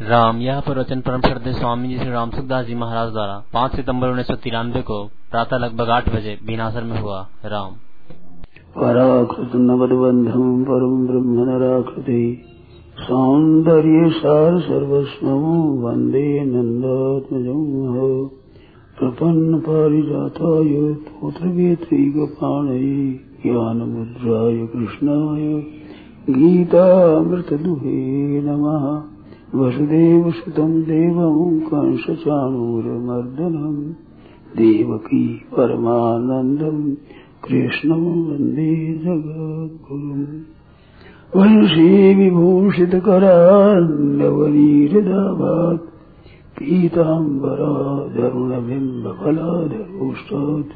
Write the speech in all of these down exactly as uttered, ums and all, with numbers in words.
राम यह प्रवचन परम श्रद्धेय स्वामी जी श्री राम सुखदास जी महाराज द्वारा पाँच सितंबर उन्नीस सौ तिरानवे को प्रातः लगभग आठ बजे बीनासर में हुआ। राम पराकृत नवदबंधम परम ब्रह्म नराकृति सौंदर्य सार सर्वस्वं वंदे नंदात्मजं प्रपन्न पारिजाताय पुत्रवेत्रैकपाणये ज्ञानमुद्राय कृष्णाय गीतामृतदुहे नमः। वसुदेवसुतं देवं कंसचाणूरमर्दनं देवकी परमानन्दं कृष्णं वन्दे जगद्गुरुम्। वंशी विभूषितकरान्नवनीरदाभात् पीताम्बराधरुणबिम्बफलाधरोष्टात्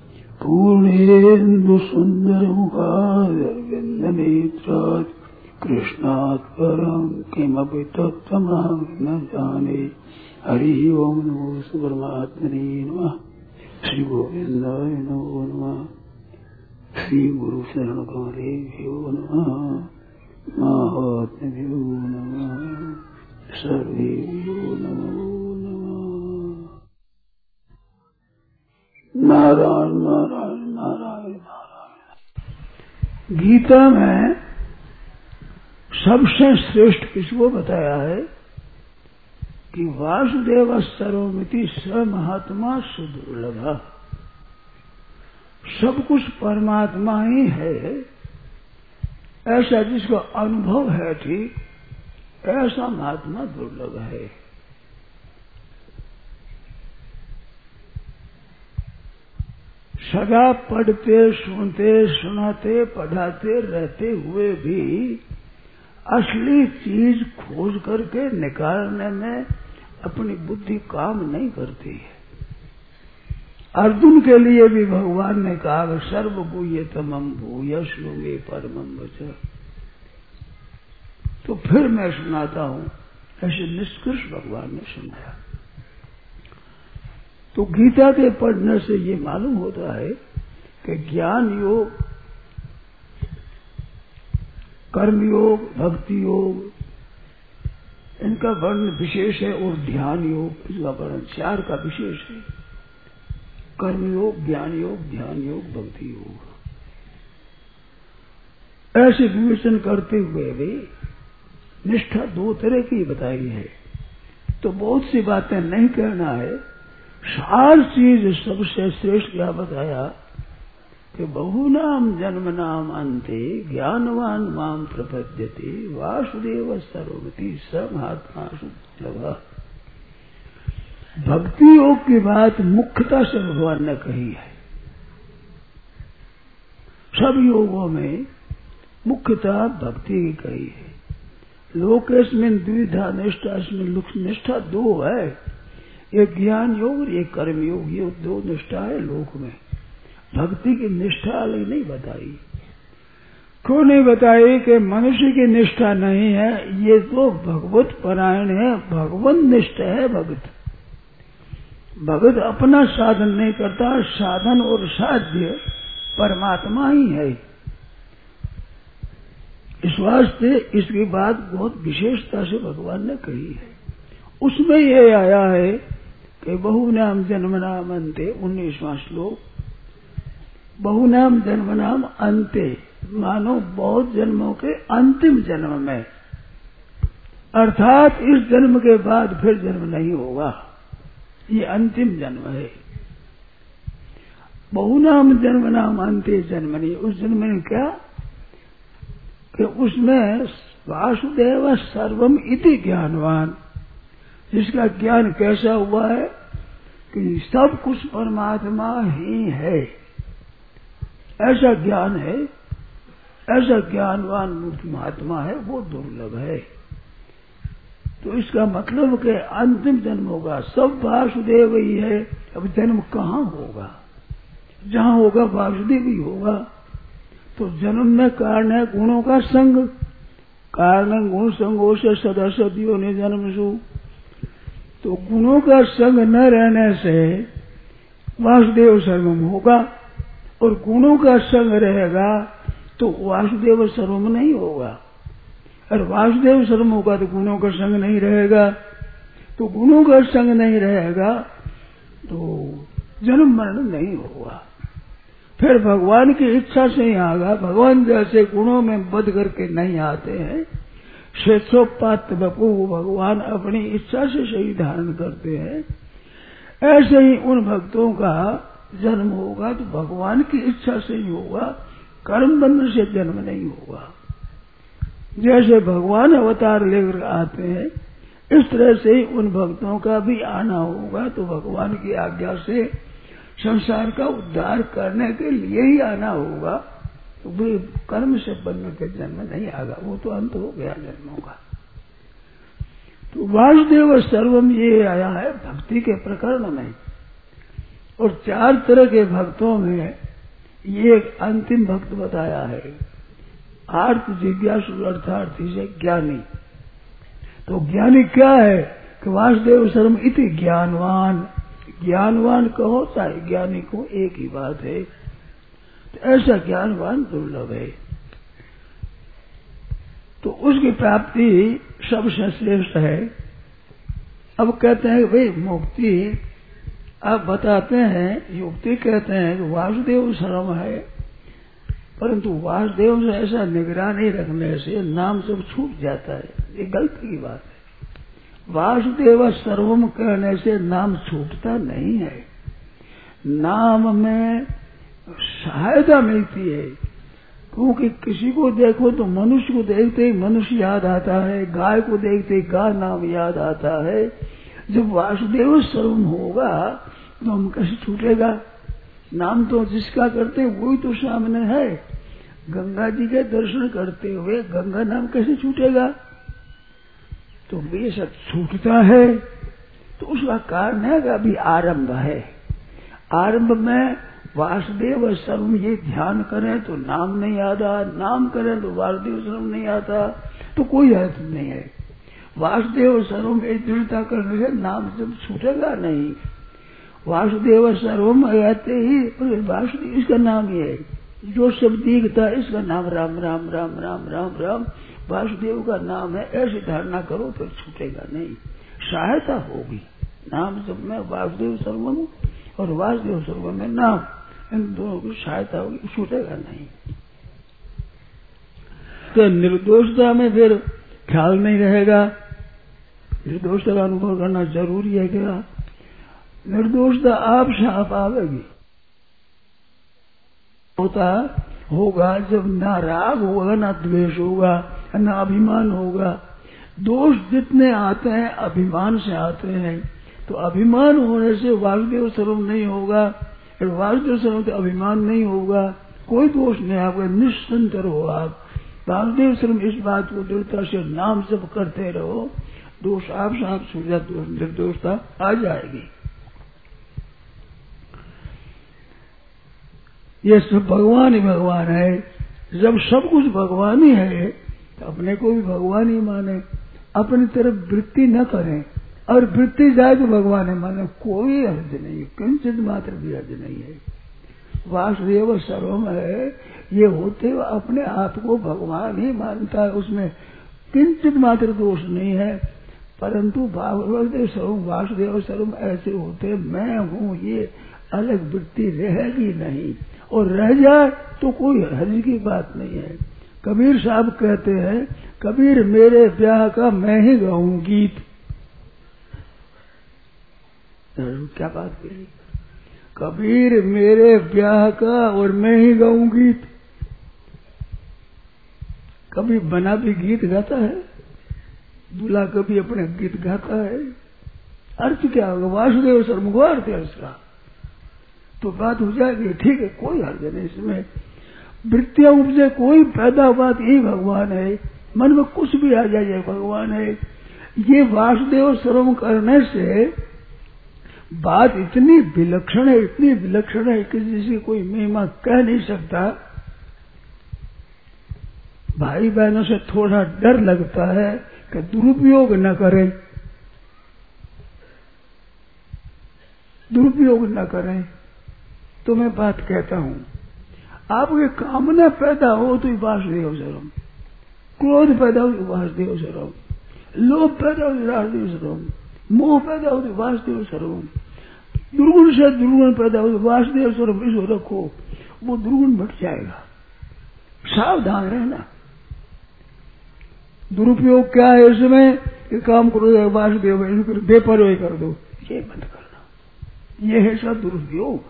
पूर्णेन्दुसुन्दरमुखादरविन्दनेत्रात् कृष्णात् परं किमपि तत्त्वमहं न जाने। हरि ओम नमो परमात्मने नमः। श्री गोविंदाय नमो नमः। श्री गुरु शरण कमलेभ्यो नमः। महात्म्यो नमः। सर्वेभ्यो नमो नमः। नारायण नारायण नारायण नारायण। गीता में सबसे श्रेष्ठ किसको बताया है कि वासुदेव सर्वमिति स महात्मा सुदुर्लभ। सब कुछ परमात्मा ही है ऐसा जिसका अनुभव है, ठीक ऐसा महात्मा दुर्लभ है। सदा पढ़ते सुनते सुनाते पढ़ाते रहते हुए भी असली चीज खोज करके निकालने में अपनी बुद्धि काम नहीं करती है। अर्जुन के लिए भी भगवान ने कहा सर्वभूयतमं भूयस्व मे परमं वचः। तो फिर मैं सुनाता हूं, ऐसे निष्कर्ष भगवान ने सुनाया। तो गीता के पढ़ने से ये मालूम होता है कि ज्ञान योग, कर्म योग, भक्ति योग इनका वर्णन विशेष है और ध्यान योग इसका वर्णन चार का विशेष है। कर्म योग, ज्ञान योग, ध्यान योग, भक्ति योग ऐसे विवेचन करते हुए भी निष्ठा दो तरह की बताई है। तो बहुत सी बातें नहीं कहना है, सार चीज सबसे श्रेष्ठ क्या बताया कि बहुनाम जन्म नाम अंते ज्ञानवान माम प्रपद्यते वासुदेव सर्वमिति स महात्मा सुदुर्लभ। भक्ति योग की बात मुख्यता से भगवान ने कही है। सब योगों में मुख्यता भक्ति की कही है। लोकेस्मिन् द्विधा निष्ठा, इसमें निष्ठा दो है, एक ज्ञान योग और एक कर्म योग। ये दो निष्ठा है लोक में। भक्ति की निष्ठा अलग नहीं बताई। क्यों नहीं बताई कि मनुष्य की निष्ठा नहीं है, ये तो भगवत परायण है, भगवत निष्ठ है। भगत भगत अपना साधन नहीं करता, साधन और साध्य परमात्मा ही है। इस वास्ते इसकी बात बहुत विशेषता से भगवान ने कही है। उसमें ये आया है कि बहुनाम जन्मनाम अंते, उन्नीसवां श्लोक। बहुनाम जन्मनाम अंते मानो बहुत जन्मों के अंतिम जन्म में, अर्थात इस जन्म के बाद फिर जन्म नहीं होगा, ये अंतिम जन्म है। बहुनाम जन्मनाम अंते जन्मनि, उस जन्म में क्या कि उसमें वासुदेव सर्वम इति ज्ञानवान, जिसका ज्ञान कैसा हुआ है कि सब कुछ परमात्मा ही है, ऐसा ज्ञान है, ऐसा ज्ञानवान महात्मा है, वो दुर्लभ है। तो इसका मतलब कि अंतिम जन्म होगा, सब वासुदेव ही है। अब जन्म कहाँ होगा? जहाँ होगा वासुदेव ही होगा। तो जन्म में कारण है गुणों का संग, कारण गुण संगों से सदा सदियों ने जन्म सु। तो गुणों का संग न रहने से वासुदेव सर्वम होगा, और गुणों का संग रहेगा तो वासुदेव सर्वम नहीं होगा। और वासुदेव सर्वम होगा तो गुणों का संग नहीं रहेगा, तो गुणों का संग नहीं रहेगा तो जन्म मरण नहीं होगा। फिर भगवान की इच्छा से ही आगा। भगवान जैसे गुणों में बध करके नहीं आते हैं, स्वेच्छोपात बपू भगवान अपनी इच्छा से शरीर धारण करते हैं, ऐसे ही उन भक्तों का जन्म होगा तो भगवान की इच्छा से ही होगा, कर्म बंधन से जन्म नहीं होगा। जैसे भगवान अवतार लेकर आते हैं इस तरह से ही उन भक्तों का भी आना होगा, तो भगवान की आज्ञा से संसार का उद्धार करने के लिए ही आना होगा, तो वे कर्म से बंधन के जन्म नहीं आएगा, वो तो अंत हो गया जन्मों का। तो वासुदेव सर्वम ये आया है भक्ति के प्रकरण में, और चार तरह के भक्तों में ये एक अंतिम भक्त बताया है, आर्त जिज्ञासु अर्थार्थी से ज्ञानी। तो ज्ञानी क्या है कि वासुदेव सर्वम इति ज्ञानवान, ज्ञानवान कहो चाहे ज्ञानी को एक ही बात है, तो ऐसा ज्ञानवान दुर्लभ है, तो उसकी प्राप्ति सबसे श्रेष्ठ है। अब कहते हैं भाई मुक्ति आप बताते हैं, युक्ति कहते हैं कि वासुदेव सर्वम है, परंतु वासुदेव से ऐसा निगरानी रखने से नाम सब छूट जाता है, ये गलती की बात है। वासुदेव सर्वम कहने से नाम छूटता नहीं है, नाम में सहायता मिलती है, क्योंकि किसी को देखो तो मनुष्य को देखते ही मनुष्य याद आता है, गाय को देखते ही गाय नाम याद आता है। जब वासुदेव सर्वम होगा तो हम कैसे छूटेगा? नाम तो जिसका करते हैं वही तो सामने है। गंगा जी के दर्शन करते हुए गंगा नाम कैसे छूटेगा? तो बेशक छूटता है, तो उसका कारण है कि अभी आरंभ है। आरंभ में वासुदेव सर्वम ये ध्यान करें तो नाम नहीं आता, नाम करें तो वासुदेव सर्वम नहीं आता, तो कोई अर्थ नहीं है। वासुदेव सर्वम एक दृढ़ता करने से नाम जब छूटेगा नहीं। वासुदेव सर्वम आते ही वासुदेव इसका नाम ही है, जो सब दिखता है इसका नाम राम राम राम राम राम राम वासुदेव का नाम है, ऐसी धारणा करो फिर छूटेगा नहीं, सहायता होगी। नाम सब में वासुदेव सर्वम और वासुदेव सर्वम में नाम, इन दोनों की सहायता होगी, छूटेगा नहीं। तो निर्दोषता में फिर ख्याल नहीं रहेगा, निर्दोषता का अनुभव करना जरूरी है। क्या निर्दोषता आप से आप आवेगी, होता होगा जब ना राग होगा, ना द्वेष होगा, ना अभिमान होगा। दोष जितने आते हैं अभिमान से आते हैं, तो अभिमान होने से वासुदेव सर्वम नहीं होगा, फिर वासुदेव सर्वम तो अभिमान नहीं होगा, कोई दोष नहीं आपका, निश्चिंत रहो आप। वासुदेव सर्वम इस बात को दृढ़ता से नाम जप करते रहो, दोष आप से आप छूट जाए, निर्दोषता आ जाएगी। ये सब भगवान ही भगवान है। जब सब कुछ भगवान ही है तो अपने को भी भगवान ही माने, अपनी तरफ वृत्ति न करें, और वृत्ति जाए तो भगवान ही माने, कोई हर्ज नहीं, किंचित मात्र भी हर्ज नहीं है। वासुदेव सर्वम है, ये होते हुए अपने आप को भगवान ही मानता है, उसमें किंचित मात्र दोष नहीं है। परंतु वासुदेव सर्वम वासुदेव सर्वम ऐसे होते मैं हूँ, ये अलग वृत्ति रहेगी नहीं, और रह जाए तो कोई हर्ज की बात नहीं है। कबीर साहब कहते हैं, कबीर मेरे ब्याह का मैं ही गाऊं गीत। क्या बात कही? कबीर मेरे ब्याह का और मैं ही गाऊं गीत। कभी बना भी गीत गाता है, दूल्हा कभी अपने गीत गाता है, अर्थ क्या होगा? वासुदेव सर्वम को अर्थ है उसका, तो बात हो जाएगी, ठीक है, कोई हर्ज नहीं इसमें। वृत्तियां उपजे कोई पैदा बात यही भगवान है, मन में कुछ भी आ जाए भगवान है। ये वासुदेव सर्वम करने से बात इतनी विलक्षण है, इतनी विलक्षण है कि जिसकी कोई महिमा कह नहीं सकता। भाई बहनों से थोड़ा डर लगता है कि दुरुपयोग न करें, दुरुपयोग न करें। तो मैं बात कहता हूं, आपके कामना पैदा हो तो वासुदेव सर्वम, क्रोध पैदा हो वासुदेव सर्वम, लोभ पैदा हो वासुदेव सर्वम, मोह पैदा हो वासुदेव सर्वम, दुर्गुण से दुर्गुण पैदा हो वासुदेव सर्वम। इसको रखो, वो दुर्गुण बढ़ जाएगा। सावधान रहना। दुरुपयोग क्या है इसमें कि काम करो वासुदेव बेपरवाही कर दो, ये बंद करना, ये है सब दुरुपयोग।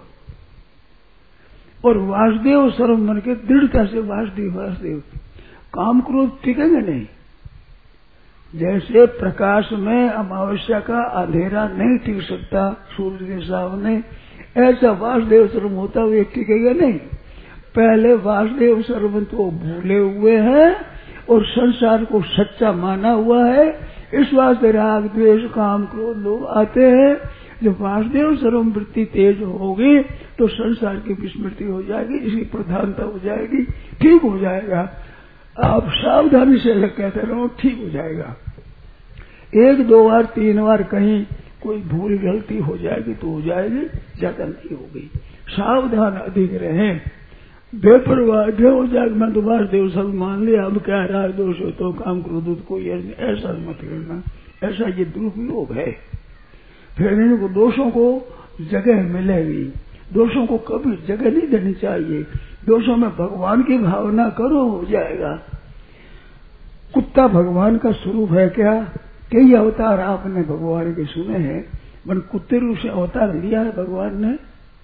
और वासुदेव सर्व मन के दृढ़ता से वासुदेव वासुदेव, काम क्रोध टिकेंगे नहीं। जैसे प्रकाश में अमावस्या का अंधेरा नहीं टिक सकता सूर्य के सामने, ऐसा वासुदेव सर्व होता हुए टिकेगा नहीं। पहले वासुदेव सर्व तो भूले हुए हैं और संसार को सच्चा माना हुआ है। इस वास्ते राग द्वेष काम क्रोध लोग आते हैं। जब वासुदेव सर्वम वृत्ति तेज होगी तो संसार की विस्मृति हो जाएगी, इसकी प्रधानता हो जाएगी, ठीक हो जाएगा। आप सावधानी से कहते रहो, ठीक हो जाएगा। एक दो बार तीन बार कहीं कोई भूल गलती हो जाएगी तो हो जाएगी, ज्यादा नहीं होगी। सावधान अधिक रहें, बेपरवाह हो जाए मैं तो वासुदेव सब मान लिया, अब क्या राग दोष हो तो काम क्रोध कोई ऐसा मत करना, ऐसा ये दुरुपयोग है। फिर इनको दोषों को जगह मिलेगी, दोषों को कभी जगह नहीं देनी चाहिए। दोषों में भगवान की भावना करो, हो जाएगा। कुत्ता भगवान का स्वरूप है क्या? कई अवतार आपने भगवान के सुने हैं, मन कुत्ते रूप से अवतार लिया है भगवान ने।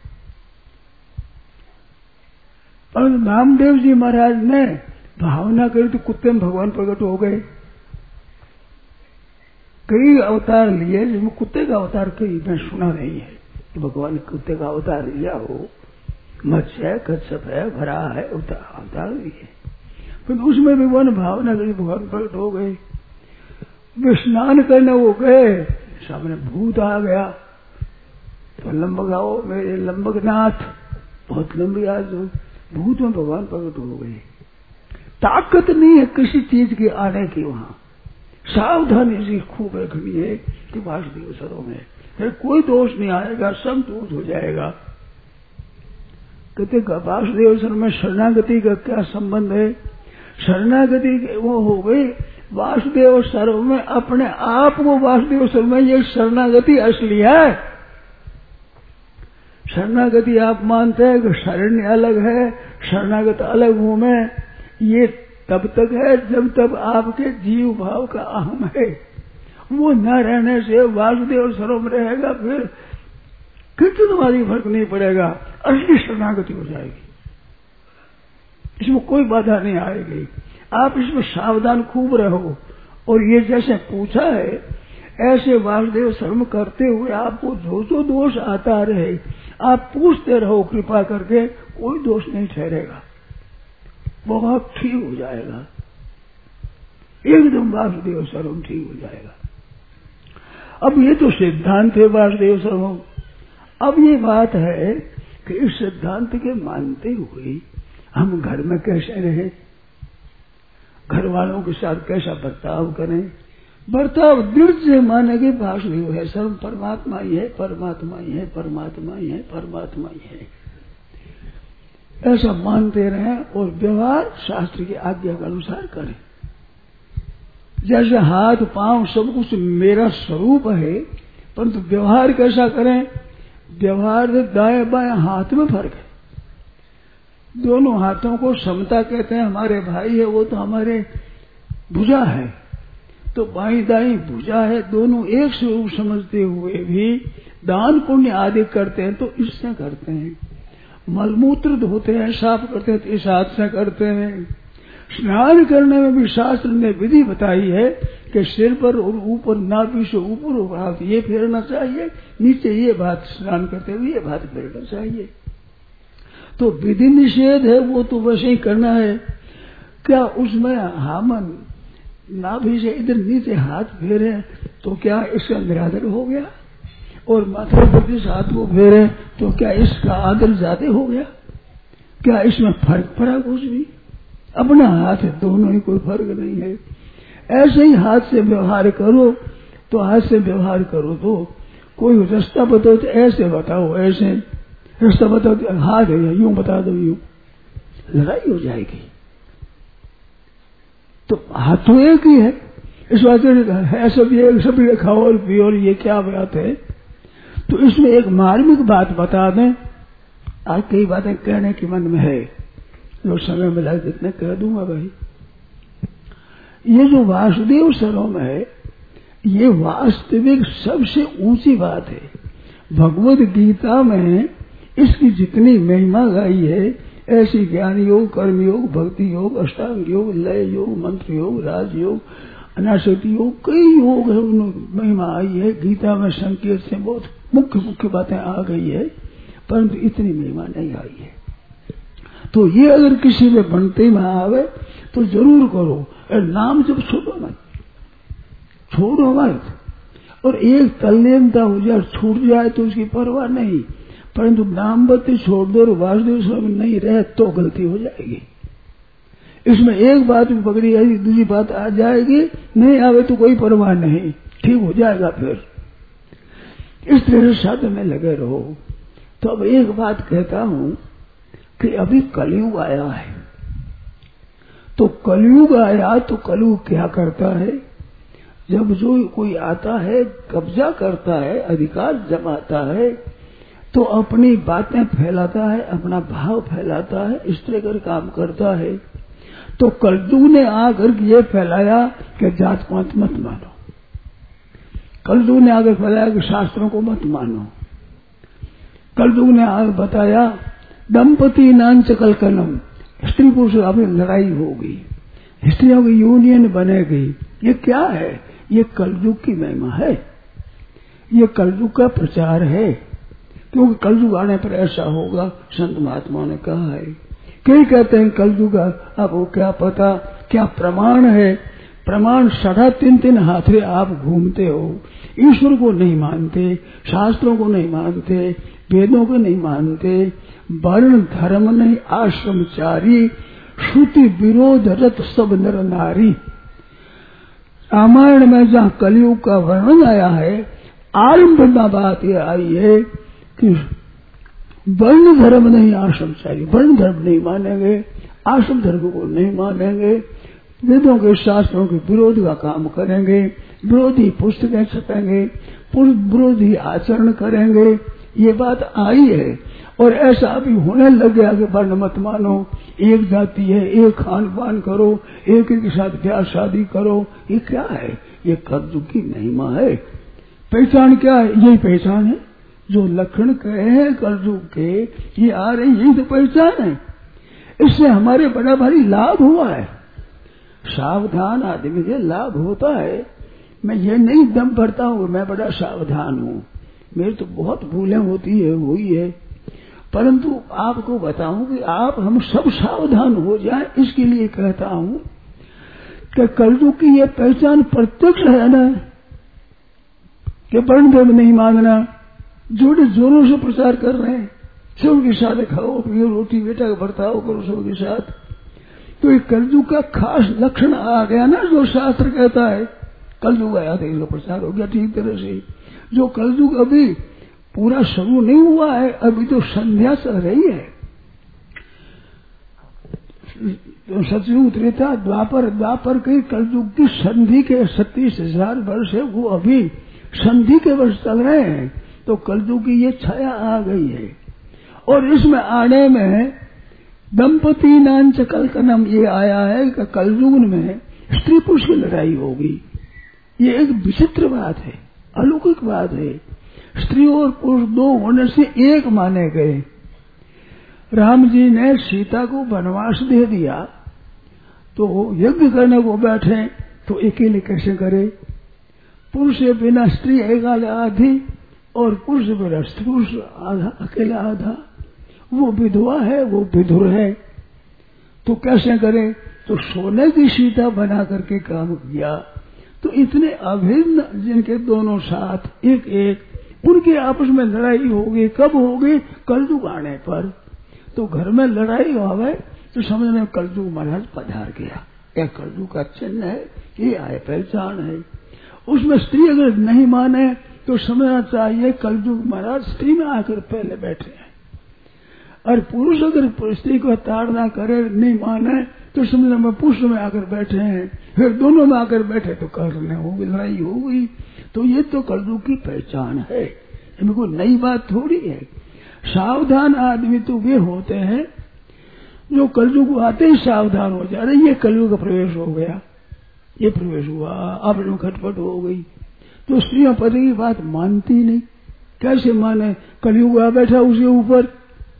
और नामदेव जी महाराज ने भावना करी तो कुत्ते में भगवान प्रकट हो गए। कई अवतार लिए, जिसमें कुत्ते का अवतार कई मैं सुना नहीं है कि भगवान कुत्ते का अवतार लिया हो। मत्स्य है, कच्छप है, भरा है, अवतार लिए, फिर उसमें भगवान भावना करी, भगवान प्रकट हो गए। वे स्नान करने वो गए, सामने भूत आ गया तो लंबक आओ मेरे लंबकनाथ, बहुत लंबी आज भूत में भगवान प्रकट हो गए। ताकत नहीं है किसी चीज की आने की, वहां सावधानी से खूब रखनी है कि वासुदेव सर्वम है, फिर कोई दोष नहीं आएगा, सब दूर हो जाएगा। कहते वासुदेव सर्वम में शरणागति का क्या संबंध है? शरणागति वो हो गई वासुदेव सर्वम में, अपने आप को वासुदेव सर्वम में, ये शरणागति असली है। शरणागति आप मानते हैं कि शरण्य अलग है, शरणागत अलग हूं मैं, ये तब तक है जब तक आपके जीव भाव का अहम है। वो न रहने से वासुदेव सर्वम रहेगा, फिर कितनी वाली फर्क नहीं पड़ेगा, असली शरणागति हो जाएगी। इसमें कोई बाधा नहीं आएगी। आप इसमें सावधान खूब रहो। और ये जैसे पूछा है ऐसे वासुदेव सर्वम करते हुए आपको जो जो दोष आता रहे आप पूछते रहो कृपा करके, कोई दोष नहीं ठहरेगा, बहुत ठीक हो जाएगा, एकदम वासुदेव सर्वम ठीक हो जाएगा। अब ये तो सिद्धांत है वासुदेव सर्वम। अब ये बात है कि इस सिद्धांत के मानते हुए हम घर में कैसे रहें, घर वालों के साथ कैसा बर्ताव करें। बर्ताव दृढ़ से माने कि वासुदेव है, सर्व परमात्मा ही है, परमात्मा ही है, परमात्मा ही है, परमात्मा ही है, ऐसा मानते रहें और व्यवहार शास्त्र की आज्ञा के अनुसार करें। जैसे हाथ पांव सब कुछ मेरा स्वरूप है, परंतु व्यवहार कैसा करें? व्यवहार दाएं बाएं हाथ में फर्क है। दोनों हाथों को समता कहते हैं। हमारे भाई है वो तो हमारे भुजा है, तो बाई दाई भुजा है, दोनों एक स्वरूप समझते हुए भी दान पुण्य आदि करते हैं तो इससे करते हैं। मलमूत्र धोते हैं, साफ करते हैं तो इस हाथ से करते हैं। स्नान करने में भी शास्त्र ने विधि बताई है कि सिर पर और ऊपर नाभि से ऊपर और हाथ ये फेरना चाहिए, नीचे ये बात स्नान करते हुए ये बात फेरना चाहिए। तो विधि निषेध है वो तो वैसे ही करना है। क्या उसमें हामन नाभि से इधर नीचे हाथ फेरे तो क्या इसका निरादर हो गया? और माथे पर जिस हाथ को फेरे तो क्या इसका आदर ज्यादा हो गया? क्या इसमें फर्क पड़ा कुछ भी? अपना हाथ है, दोनों ही कोई फर्क नहीं है। ऐसे ही हाथ से व्यवहार करो तो हाथ से व्यवहार करो। तो कोई रास्ता बताओ तो ऐसे बताओ, ऐसे रास्ता बताओ तो हाथ है यूं बता दो, यूं लड़ाई हो जाएगी। तो हाथ तो एक ही है, इस बात है सब ये सभी खाओ और पियो और ये क्या बात है। तो इसमें एक मार्मिक बात बता दें, आज कई बातें कहने के मन में है, जो समय मिला जितने कह दूंगा भाई। ये जो वासुदेव सर्वम है, ये वास्तविक सबसे ऊंची बात है। भगवद गीता में इसकी जितनी महिमा गाई है, ऐसी ज्ञान योग, कर्म योग, भक्ति योग, अष्टांग योग, लय योग, मंत्र योग, राजयोग, अनासक्ति योग, कई योग है, उन महिमा आई है। गीता में संकेत से बहुत मुख्य मुख्य बातें आ गई है, परंतु इतनी महिमा नहीं आई है। तो ये अगर किसी में बनते में आवे तो जरूर करो, और नाम जब छोड़ो मत, छोड़ो मत। और एक तल्लीनता हो जाए, छूट जाए तो उसकी परवाह नहीं, परंतु नाम बत्ती छोड़ दो और वासुदेव स्वामी नहीं रहे तो गलती हो जाएगी। इसमें एक बात भी पकड़ी आएगी, दूसरी बात आ जाएगी, नहीं आवे तो कोई परवाह नहीं, ठीक हो जाएगा। फिर इस तरह से साधन में लगे रहो। तो अब एक बात कहता हूं कि अभी कलयुग आया है, तो कलयुग आया तो कलयुग क्या करता है, जब जो कोई आता है कब्जा करता है, अधिकार जमाता है, तो अपनी बातें फैलाता है, अपना भाव फैलाता है, इस तरह कर काम करता है। तो कलयुग ने आकर ये फैलाया कि जात पात मत मानो, कलयुग ने आकर फैलाया कि शास्त्रों को मत मानो, कलयुग ने आकर बताया दंपति नांच कलकलम, स्त्री पुरुष अभी लड़ाई होगी, स्त्रियों की यूनियन बनेगी। ये क्या है, ये कलयुग की महिमा है, ये कलयुग का प्रचार है, क्योंकि कलयुग आने पर ऐसा होगा, संत महात्माओं ने कहा है। कई कहते हैं कलयुग, आपको क्या पता क्या प्रमाण है, प्रमाण साढ़ा तीन तीन हाथरे आप घूमते हो, ईश्वर को नहीं मानते, शास्त्रों को नहीं मानते, वेदों को नहीं मानते, वर्ण धर्म नहीं आश्रमचारी, श्रुति विरोध रत सब नर नारी। रामायण में जहाँ कलयुग का वर्णन आया है, आरंभ में बात यह आई है कि वर्ण धर्म नहीं आश्रमचारी, वर्ण धर्म नहीं मानेंगे, आश्रम धर्म को नहीं मानेंगे, वेदों के शास्त्रों के विरोध का काम करेंगे, विरोधी पुस्तकें छपेंगे, विरोधी आचरण करेंगे, ये बात आई है। और ऐसा अभी होने लग गया कि वर्ण मत मानो, एक जाति है, एक खान पान करो, एक एक के साथ ब्याह शादी करो, ये क्या है, ये कलयुग की महिमा है। पहचान क्या है, यही पहचान है, जो लक्षण कहे हैं कलयुग के, ये आ रही, यही तो पहचान है। इससे हमारे बड़ा भारी लाभ हुआ है, सावधान आदमी से लाभ होता है। मैं ये नहीं दम भरता हूँ मैं बड़ा सावधान हूँ, मेरी तो बहुत भूलें होती है, हुई है, परंतु आपको बताऊं कि आप हम सब सावधान हो जाएं, इसके लिए कहता हूं कि कलयुग की ये पहचान प्रत्यक्ष है ना, कि वर्ण धर्म नहीं मानना, जोड़े जोरों से प्रचार कर रहे हैं, सबके साथ खाओ पियो, रोटी बेटा का बर्ताव करो सबके साथ। तो ये कलयुग का खास लक्षण आ गया ना, जो शास्त्र कहता है कलयुग आया तो इसका प्रचार हो गया ठीक तरह से। जो कलयुग अभी पूरा शुरू नहीं हुआ है, अभी तो संध्या चल रही है। सतयुग त्रेता द्वापर, द्वापर के कलयुग की संधि के सत्तीस हजार वर्ष है, वो अभी संधि के वर्ष चल रहे हैं। तो कलयुग की ये छाया आ गई है, और इसमें आने में दंपति नांच कलकनम ये आया है कि कलयुग में स्त्री पुरुष की लड़ाई होगी। ये एक विचित्र बात है, अलौकिक बात है। स्त्री और पुरुष दो होने से एक माने गए। राम जी ने सीता को वनवास दे दिया, तो यज्ञ करने को बैठे तो अकेले कैसे करे, पुरुष के बिना स्त्री एक आधी और पुरुष बिना पुरुष आधा, अकेला आधा, वो विधवा है वो विधुर है, तो कैसे करे, तो सोने की सीता बना करके काम किया। तो इतने अभिन्न जिनके दोनों साथ एक एक, उनके आपस में लड़ाई होगी, कब होगी, कलयुग आने पर। तो घर में लड़ाई होवे तो समझने कलयुग महाराज पधार गया, यह कलयुग का चिन्ह है, ये आए पहचान है। उसमें स्त्री अगर नहीं माने तो समझना चाहिए कलयुग महाराज स्त्री में आकर पहले बैठे हैं, और पुरुष अगर स्त्री को ताड़ना करे नहीं माने तो समझना मैं पुरुष में आकर बैठे हैं, फिर दोनों में आकर बैठे तो करने हो गई, लड़ाई हो गई। तो ये तो कलयुग की पहचान है, इनमें कोई नई बात थोड़ी है। सावधान आदमी तो वे होते हैं जो कलयुग आते ही सावधान हो जा रहे, ये कलयुग का प्रवेश हो गया, ये प्रवेश हुआ, अब जो खटपट हो गई। तो स्त्रियां पति की बात मानती नहीं, कैसे माने, कलयुग आ बैठा उसके ऊपर।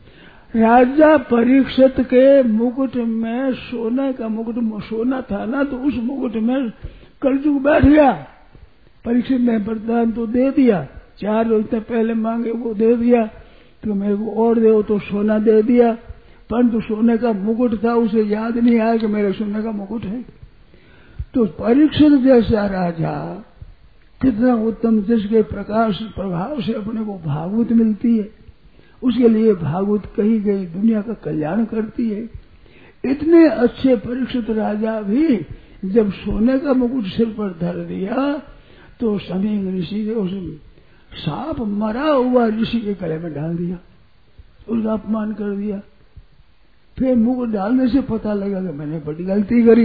राजा परीक्षित के मुकुट में सोने का मुकुट सोना था ना, तो उस मुकुट में कलयुग बैठ गया। परीक्षित ने वरदान तो दे दिया, चार रोज तक पहले मांगे वो दे दिया, तो मेरे को और दो, तो सोना दे दिया, परंतु सोने का मुकुट था, उसे याद नहीं आया कि मेरे सोने का मुकुट है। तो परीक्षित जैसा राजा कितना उत्तम, जिसके प्रकाश प्रभाव से अपने को भागवत मिलती है, उसके लिए भागवत कही गई दुनिया का कल्याण करती है। इतने अच्छे परीक्षित राजा भी जब सोने का मुकुट सिर पर धर दिया तो समींग ऋषि ने उस सांप मरा हुआ ऋषि के गले में डाल दिया, उसका अपमान कर दिया। फिर मुकुट डालने से पता लगा कि मैंने बड़ी गलती करी।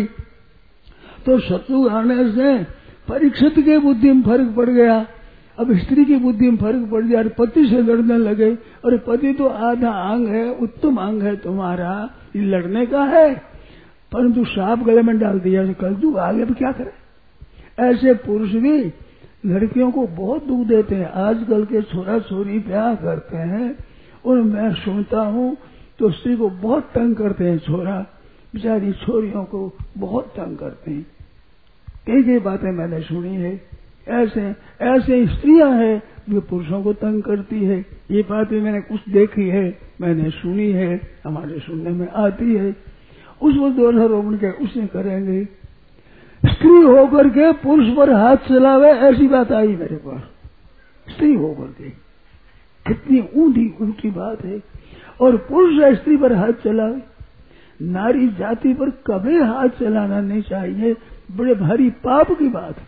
तो शत्रु आने से परीक्षित के बुद्धि में फर्क पड़ गया। अब स्त्री की बुद्धि में फर्क पड़ गया, पति से लड़ने लगे। और पति तो आधा अंग है, उत्तम अंग है तुम्हारा, ये लड़ने का है, परंतु सांप गले में डाल दिया, कलयुग आगे अब क्या करे। ऐसे पुरुष भी लड़कियों को बहुत दुख देते हैं। आजकल के छोरा छोरी ब्याह करते हैं और मैं सुनता हूँ तो स्त्री को बहुत तंग करते हैं, छोरा बेचारी छोरियों को बहुत तंग करते हैं। कई कई बातें मैंने सुनी है। ऐसे ऐसे स्त्रियां हैं जो पुरुषों को तंग करती है, ये बातें मैंने कुछ देखी है, मैंने सुनी है, हमारे सुनने में आती है। उसको दोषारोपण के उसे करेंगे। स्त्री होकर के पुरुष पर हाथ चलावे, ऐसी बात आई मेरे पास। स्त्री होकर के कितनी ऊंधी उल्टी बात है। और पुरुष स्त्री पर हाथ चलावे, नारी जाति पर कभी हाथ चलाना नहीं चाहिए, बड़े भारी पाप की बात है।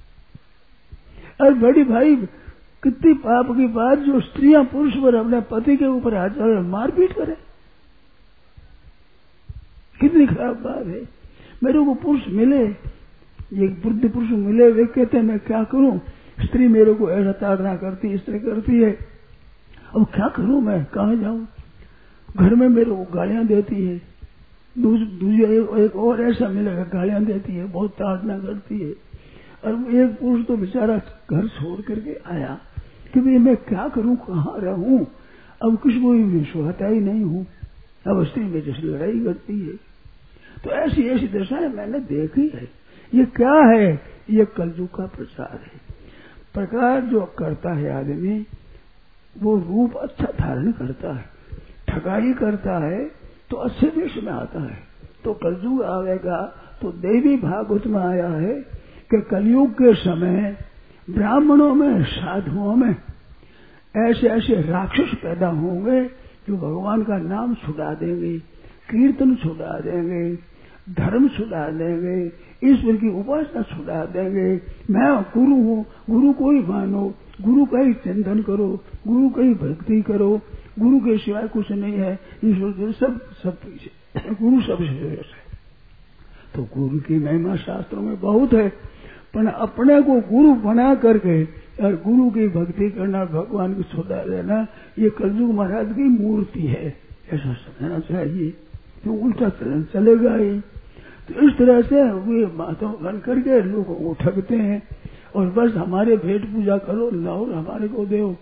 और बड़ी भाई कितनी पाप की बात जो स्त्रियां पुरुष पर अपने पति के ऊपर हाथ चला मारपीट करे, कितनी खराब बात है। मेरे को पुरुष मिले, ये वृद्ध पुरुष मिले, वे कहते हैं मैं क्या करूं, स्त्री मेरे को ऐसा ताड़ना करती, इस तरह करती है, अब क्या करूं, मैं कहाँ जाऊं, घर में मेरे को गालियां देती है। दूसरा एक और ऐसा मिलेगा, गालियां देती है, बहुत ताड़ना करती है। और एक पुरुष तो बेचारा घर छोड़ करके आया कि भाई मैं क्या करूं, कहाँ रहूं, अब किसी को भी सुहाता ही नहीं हूं, अब स्त्री मेरे से लड़ाई करती है। तो ऐसी ऐसी दशाएं मैंने देखी है। ये क्या है, ये कलयुग का प्रचार है। प्रकार जो करता है आदमी वो रूप अच्छा धारण करता है, ठगाई करता है तो अच्छे देश में आता है। तो कलयुग आवेगा तो देवी भागवत में आया है कि कलयुग के समय ब्राह्मणों में, साधुओं में ऐसे ऐसे राक्षस पैदा होंगे जो भगवान का नाम छुड़ा देंगे, कीर्तन छुड़ा देंगे, धर्म छुड़ा देंगे, ईश्वर की उपासना छुड़ा देंगे। मैं गुरु हूँ, गुरु को ही मानो, गुरु का ही चिंतन करो, गुरु का ही भक्ति करो, गुरु के सिवाय कुछ नहीं है, ईश्वर के सब सब गुरु सबसे श्रेष्ठ है। तो गुरु की महिमा शास्त्रों में बहुत है, पर अपने को गुरु बना करके और गुरु की भक्ति करना, भगवान को छुड़ा देना, ये कलयुग महाराज की मूर्ति है, ऐसा समझना चाहिए। तो उल्टा चलन चलेगा ही। तो इस तरह से वे माता बन करके लोगों को ठगते हैं और बस हमारे भेंट पूजा करो, लाओ हमारे को दो।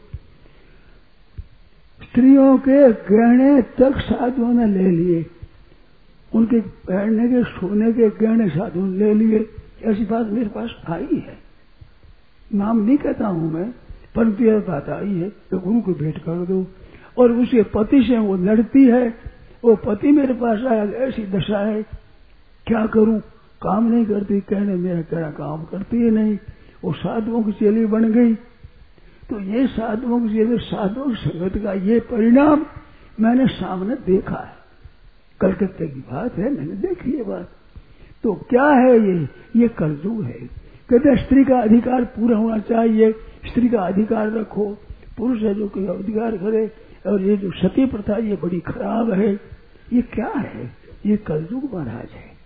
स्त्रियों के गहने तक साधुओं ने ले लिए, उनके पहनने के सोने के गहने साधुओं ने ले लिए। ऐसी बात मेरे पास आई है, नाम नहीं कहता हूं मैं, परंतु यह बात आई है कि गुरु को भेंट कर दो। और उसके पति से वो लड़ती है, वो पति मेरे पास आया, ऐसी दशा है, क्या करूं, काम नहीं करती, कहने मेरा कहना काम करती है नहीं, वो साधुओं की चेली बन गई। तो ये साधुओं की चेली, साधुओं की संगत का ये परिणाम मैंने सामने देखा है। कलकत्ते की बात है, मैंने देखी ये बात। तो क्या है ये, ये कलयुग है। कहते स्त्री का अधिकार पूरा होना चाहिए, स्त्री का अधिकार रखो, पुरुष है जो कोई अधिकार करे। और ये जो सती प्रथा ये बड़ी खराब है, ये क्या है, ये कलयुग महाराज है।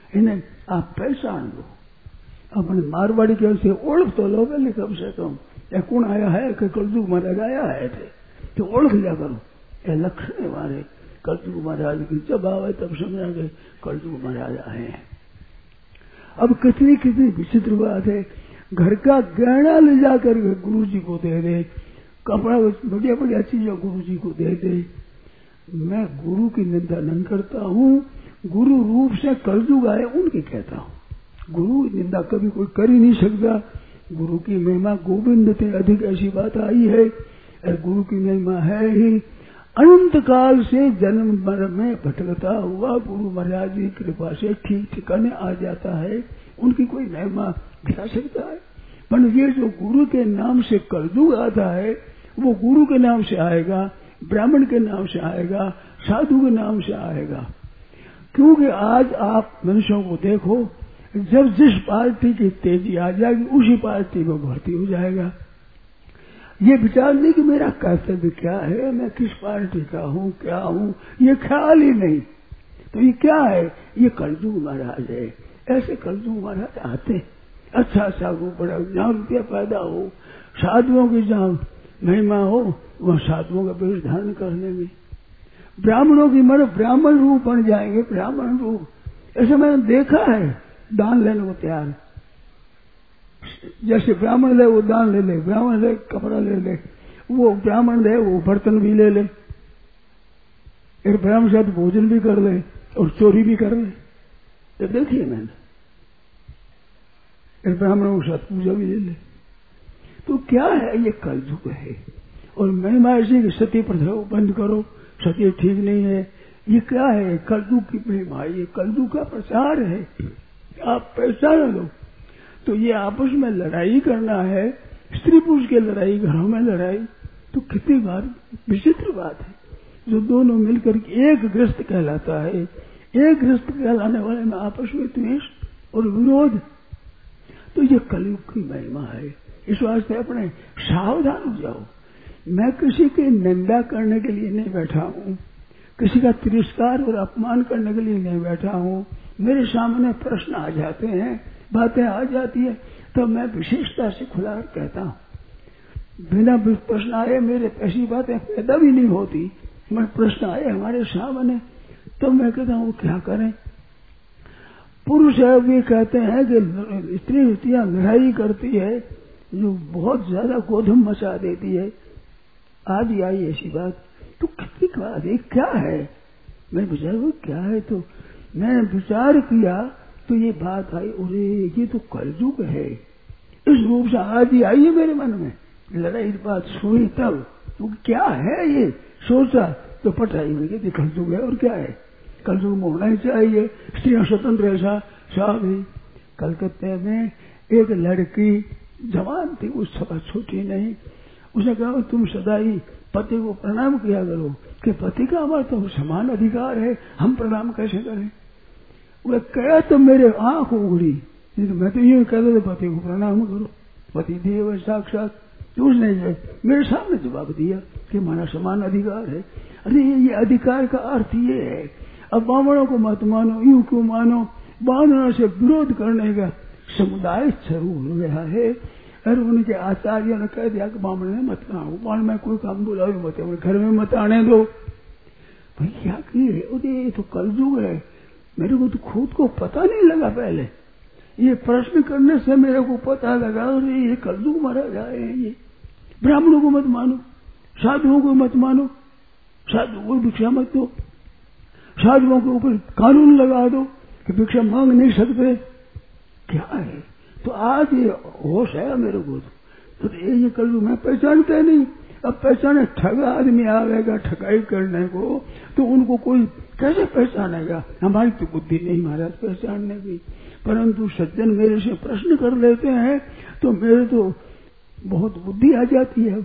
इन्हें आप पहचान लो, अपने मारवाड़ी के से ओळख तो लो पहले कम से कम, या कौन आया है कि कलजुग महाराज आया है थे तो ओळख लिया करो। ये लक्षण है हमारे कलजुग महाराज की, जब आवे तब समझा के कलजुग महाराज आए हैं। अब कितनी कितनी विचित्र बात है, घर का गहना ले जाकर गुरु जी को दे दे, कपड़ा बढ़िया बढ़िया चीजें गुरु जी को दे दे। मैं गुरु की निंदा नहीं करता हूँ, गुरु रूप से कलजुग आए उनकी कहता हूँ। गुरु निंदा कभी कोई कर ही नहीं सकता। गुरु की महिमा गोविंद से अधिक ऐसी बात आई है, और गुरु की महिमा है ही अनंत काल से जन्म मरण में भटकता हुआ गुरु महाराज की कृपा से ठीक ठिकाने आ जाता है, उनकी कोई महिमा दिखा सकता है। पर ये जो गुरु के नाम से कलजुग आता है, वो गुरु के नाम से आएगा, ब्राह्मण के नाम से आएगा, साधु के नाम से आएगा। क्योंकि आज आप मनुष्यों को देखो, जब जिस पार्टी की तेजी आ जाएगी उसी पार्टी में भर्ती हो जाएगा। ये विचार नहीं कि मेरा कर्तव्य क्या है, मैं किस पार्टी का हूँ, क्या हूँ, ये ख्याल ही नहीं। तो ये क्या है, ये कलजुग महाराज है। ऐसे कलजुग महाराज आते, अच्छा अच्छा वो बड़ा जहाँ रुपया पैदा हो, साधुओं की जहाँ महिमा हो, वह साधुओं का वेश धारण कर लेंगे। ब्राह्मणों की मन ब्राह्मण रूप बन जाएंगे, ब्राह्मण रूप। ऐसे मैंने देखा है, दान लेने को तैयार, जैसे ब्राह्मण ले वो दान ले ले, ब्राह्मण ले कपड़ा ले ले, वो ब्राह्मण ले वो बर्तन भी ले ले, एक ब्राह्मण के साथ भोजन भी कर ले और चोरी भी कर ले। ये देखिए मैंने, एक ब्राह्मणों के साथ पूजा भी ले ले। तो क्या है, ये कलयुग है। और महिमा ऐसी कि सती प्रथा को बंद करो, सती ठीक नहीं है। ये क्या है, कलयुग की महिमा, ये कलयुग का प्रचार है। आप पहचान लो। तो ये आपस में लड़ाई करना है, स्त्री पुरुष की लड़ाई, घरों में लड़ाई, तो कितनी बार विचित्र बात है। जो दोनों मिलकर एक ग्रस्त कहलाता है, एक ग्रस्त कहलाने वाले में आपस में द्वेष और विरोध। तो ये कलयुग की महिमा है। इस वास्ते अपने सावधान हो जाओ। मैं किसी की निंदा करने के लिए नहीं बैठा हूँ, किसी का तिरस्कार और अपमान करने के लिए नहीं बैठा हूँ। मेरे सामने प्रश्न आ जाते हैं, बातें आ जाती है, तो मैं विशेषता से खुला कहता हूँ। बिना प्रश्न आए मेरे ऐसी बातें पैदा भी नहीं होती। मैं प्रश्न आए हमारे सामने, तो मैं कहता हूँ क्या करें। पुरुष है वे कहते हैं कि स्त्री स्त्रियां लड़ाई करती है, जो बहुत ज्यादा गोधम मचा देती है। आज आई ऐसी बात, तो कितनी बात है, क्या है। मैं विचार वो क्या है, तो मैंने विचार किया तो ये बात आई, अरे ये तो कलयुग है। इस रूप से आज ही आई है मेरे मन में। लड़ाई बात सुनी तब, तो क्या है ये सोचा, तो पटाई में कि कलयुग है। और क्या है, कलयुग में होना ही चाहिए, स्त्रियां स्वतंत्र ऐसा सब ही। कलकत्ते में एक लड़की जवान थी, उस सभा छोटी नहीं, उसने कहा तुम सदा ही पति को प्रणाम किया करो, कि पति का हमारा तो समान अधिकार है, हम प्रणाम कैसे करें। वह कहा तो मेरे आंख उगड़ी, मैं तो यूं कहता था पति को प्रणाम करो, पति देव साक्षात। तो उसने मेरे सामने जवाब दिया कि हमारा समान अधिकार है। अरे ये अधिकार का अर्थ ये है, अब ब्राह्मणों को मत मानो, यूं क्यों मानो। ब्राह्मणों से विरोध करने का समुदाय शुरू हो गया है, और उनके आचार्यों ने कह दिया कि ब्राह्मण ने मत आऊ, ब्राह्मण में कोई काम बुलाओ मत, घर में मत आने दो। भाई क्या किए, ये तो कलयुग है। मेरे को तो खुद को पता नहीं लगा पहले, ये प्रश्न करने से मेरे को पता लगा, और ये कलयुग महाराज आए हैं। ये ब्राह्मणों को मत मानो, साधुओं को मत मानो, साधुओं को भिक्षा मत दो, साधुओं के ऊपर कानून लगा दो कि भिक्षा मांग नहीं सकते। क्या है, तो आज ये होश है मेरे को, तो ये कलयुग मैं पहचानते नहीं। अब पहचाने ठगा आदमी आवेगा ठगाई करने को, तो उनको कोई कैसे पहचानेगा। हमारी तो बुद्धि नहीं महाराज पहचानने की, परंतु सज्जन मेरे से प्रश्न कर लेते हैं तो मेरे तो बहुत बुद्धि आ जाती है,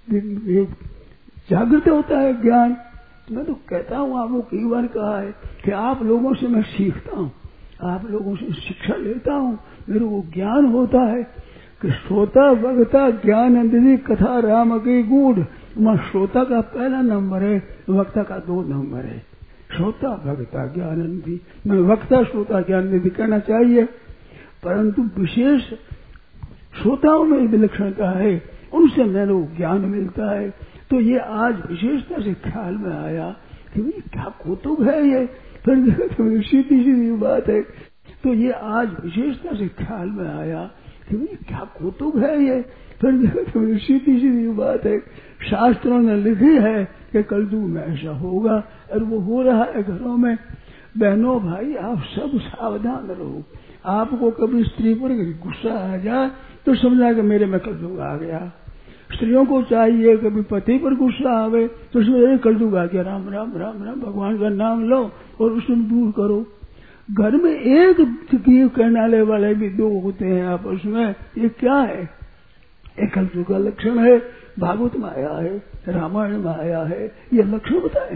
जागृत होता है ज्ञान। मैं तो कहता हूँ, आपको कई बार कहा है कि आप लोगों से मैं सीखता हूँ, आप लोगों से शिक्षा लेता हूँ, मेरे को ज्ञान होता है कि श्रोता वक्ता ज्ञान अंधि कथा राम की गूढ़। वहाँ श्रोता का पहला नंबर है, वक्ता का दो नंबर है। श्रोता भगता ज्ञाननिधि। मैं वक्ता श्रोता ज्ञाननिधि कहना चाहिए, परंतु विशेष श्रोताओं में विलक्षणता है, उनसे मेरे को ज्ञान मिलता है। तो ये आज विशेषता से ख्याल में आया कि ये क्या कौतुक है ये, फिर तो सीधी सीधी बात है। तो ये आज विशेषता से ख्याल में आया कि ये क्या कौतुक है ये, फिर तो सीधी सीधी बात है। शास्त्रों ने लिखी है कि कलयुग में ऐसा होगा, और वो हो रहा है घरों में। बहनों भाई, आप सब सावधान रहो। आपको कभी स्त्री पर गुस्सा आ जाए तो समझा कि मेरे में कलयुग आ गया। स्त्रियों को चाहिए कभी पति पर गुस्सा आवे तो समझे कलयुग आ गया। राम राम राम राम भगवान का नाम लो और उसको दूर करो। घर में एक कहने वाले भी दो होते हैं आपस में, ये क्या है? एक कलयुग का लक्षण है। भागवत में आया है, रामायण में आया है, ये लक्षण बताए।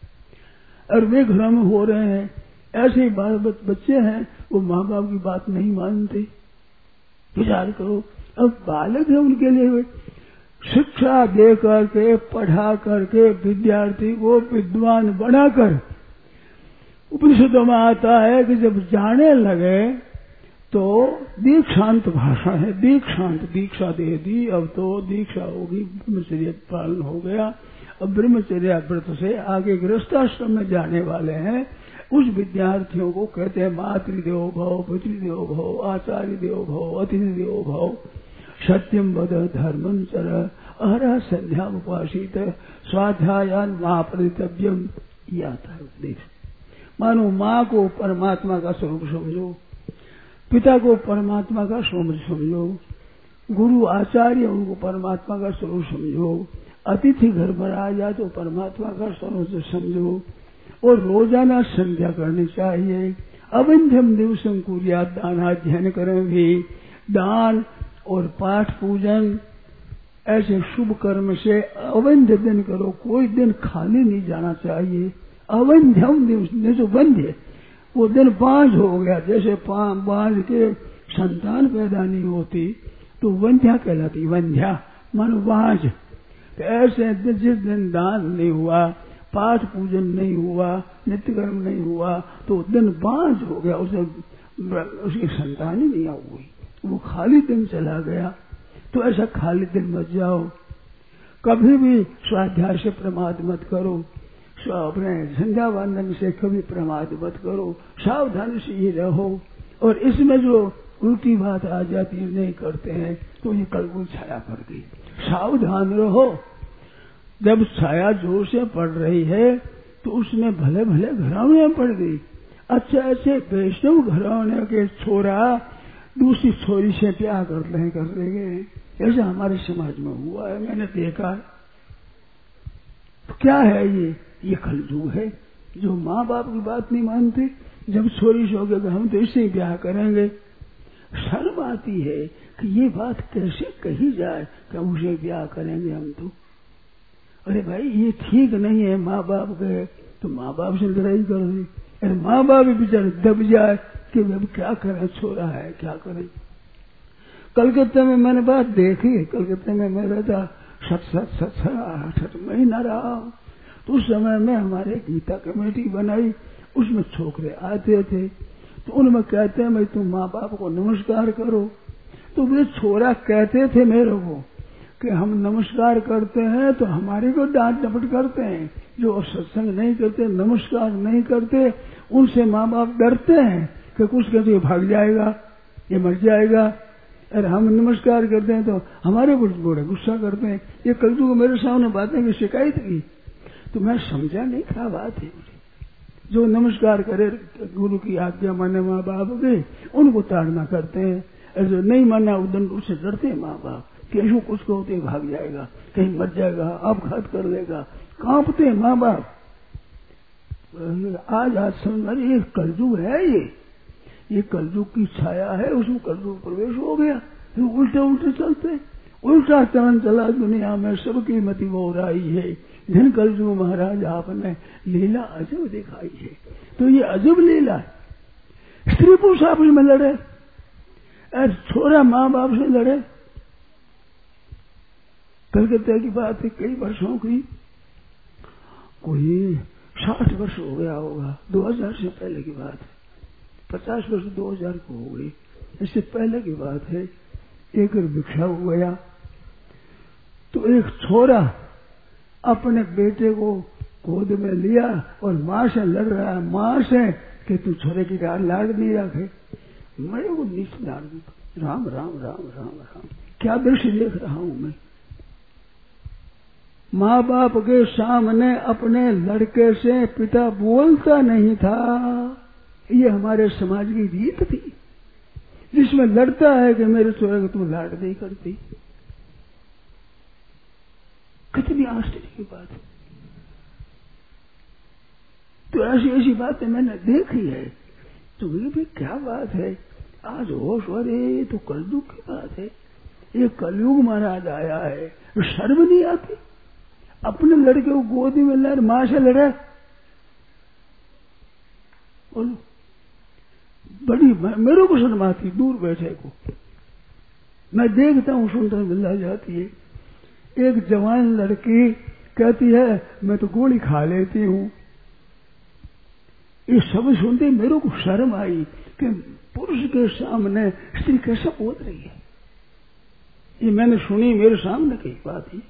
और वे घरों में हो रहे हैं। ऐसे ही बाल बच्चे हैं, वो माँ बाप की बात नहीं मानते। विचार करो, अब बालक है, उनके लिए शिक्षा दे करके पढ़ा करके विद्यार्थी को विद्वान बनाकर, उपनिषदों में आता है कि जब जाने लगे तो दीक्षांत भाषा है। दीक्षांत, दीक्षा दे दी, अब तो दीक्षा होगी, ब्रह्मचर्य पालन हो गया। अब ब्रह्मचर्य व्रत से आगे गृहस्थाश्रम में जाने वाले हैं। उस विद्यार्थियों को कहते हैं मातृदेवो भव, पितृदेवो भव, आचार्य देवो भव, अतिथि देवो भव, सत्यम वद धर्मं चर, अहरा संध्या उपासित, स्वाध्यायान महाप्रतितव्यम। यह था उपदेश। मानो माँ को परमात्मा का स्वरूप समझो, पिता को परमात्मा का स्वरूप समझो, गुरु आचार्य उनको परमात्मा का स्वरूप समझो, अतिथि घर पर आ जाए तो परमात्मा का स्वरूप समझो, और रोजाना संध्या करनी चाहिए। अवंध्यम दिवसम कुर्यात दानाध्ययन करें भी, दान और पाठ पूजन ऐसे शुभ कर्म से अवंध्य दिन करो। कोई दिन खाली नहीं जाना चाहिए। अवंध्यम दिवस, जो वंध्य वो दिन बांझ हो गया, जैसे बांझ के संतान पैदा नहीं होती तो वंध्या कहलाती। वंध्या मानो बांझ। ऐसे जिस दिन दान नहीं हुआ, पाठ पूजन नहीं हुआ, नित्य कर्म नहीं हुआ, तो दिन बांझ हो गया, उसे उसकी संतान ही नहीं हुई, वो खाली दिन चला गया। तो ऐसा खाली दिन मत जाओ। कभी भी स्वाध्याय से प्रमाद मत करो, अपने संध्या वंदन से कभी प्रमाद मत करो, सावधानी से ही रहो। और इसमें जो उल्टी बात आ जाती है, नहीं करते हैं, तो ये कलयुग छाया पड़ गई। सावधान रहो। जब छाया जोर से पड़ रही है तो उसमें भले भले घराने पड़ गई। अच्छे अच्छे वैष्णव घराने के छोरा दूसरी छोरी से प्यार कर रहे कर रहे ऐसा हमारे समाज में हुआ है, मैंने देखा है। तो क्या है ये? ये कलयुग है। जो माँ बाप की बात नहीं मानते, जब छोरी से हो गए हम तो इससे ब्याह करेंगे। शर्म आती है कि ये बात कैसे कही जाए कि उसे ब्याह करेंगे हम तो। अरे भाई ये ठीक नहीं है। माँ बाप गए तो माँ बाप से लड़ाई कर दी। अरे माँ बाप बेचारे दब जाए कि अब क्या करें, छोरा है क्या करें। कलकत्ता में मैंने बात देखी। कलकत्ता में मैं रहता सत सत सत आठ महीना रहा। तो उस समय में हमारे गीता कमेटी बनाई, उसमें छोकरे आते थे तो उनमें कहते हैं भाई तुम माँ बाप को नमस्कार करो। तो वे छोरा कहते थे मेरे को कि हम नमस्कार करते हैं तो हमारे को डांट डपट करते हैं। जो सत्संग नहीं करते, नमस्कार नहीं करते, उनसे माँ बाप डरते हैं कि कुछ कहते ये भाग जाएगा, ये मर जाएगा। अरे हम नमस्कार करते हैं तो हमारे कुछ बड़ा गुस्सा करते हैं। ये कलयुग को मेरे सामने बातें की शिकायत की तो मैं समझा नहीं क्या बात है। जो नमस्कार करे, गुरु की आज्ञा माने माँ बाप के, उनको ताड़ना करते हैं। और जो नहीं माना उदंड उससे डरते हैं माँ बाप कि ऐसा कुछ को होते भाग जाएगा, कहीं मर जाएगा, अपघात कर लेगा, कांपते हैं माँ बाप। आज आज समझ ये कलयुग है। ये ये कलयुग की छाया है, उसमें कलयुग प्रवेश हो गया। फिर उल्टे उल्टे चलते, उल्टा चलन चला दुनिया में, सबकी मति वो रही है। धन कलयुग महाराज आपने लीला अजब दिखाई है। तो ये अजब लीला है। स्त्री पुरुष आपस में लड़े, और छोरा माँ बाप से लड़े। कलकत्ता की बात है, कई वर्षों की। कोई साठ वर्ष हो गया होगा, दो हजार से पहले की बात है। पचास वर्ष दो हजार को हो गई, इससे पहले की बात है। एक भिक्षा हो गया तो एक छोरा अपने बेटे को गोद में लिया और माँ से लड़ रहा है, माँ से कि तू छोरे की लाड नहीं रखे, मेरे को नीच डाल दी। राम राम राम राम राम, क्या दृश्य देख रहा हूं मैं। माँ बाप के सामने अपने लड़के से पिता बोलता नहीं था। ये हमारे समाज की रीत थी, जिसमें लड़ता है कि मेरे छोरे को तुम लाड नहीं करती। कितनी आश्चर्य की बात है। तो ऐसी ऐसी बातें मैंने देखी है। तो ये भी क्या बात है, आज होश हो रही तो कलयुग की बात है। ये कलयुग महाराज आया है, शर्म नहीं आती। अपने लड़के को गोदी में लड़, मां से लड़े, बोलो बड़ी मेरे को शर्म आती, दूर बैठे को। मैं देखता हूं, सुनता मिल जाती है। एक जवान लड़की कहती है मैं तो गोली खा लेती हूं। ये सब सुनते मेरे को शर्म आई कि पुरुष के सामने स्त्री कैसे बोल रही है। ये मैंने सुनी, मेरे सामने की बात है।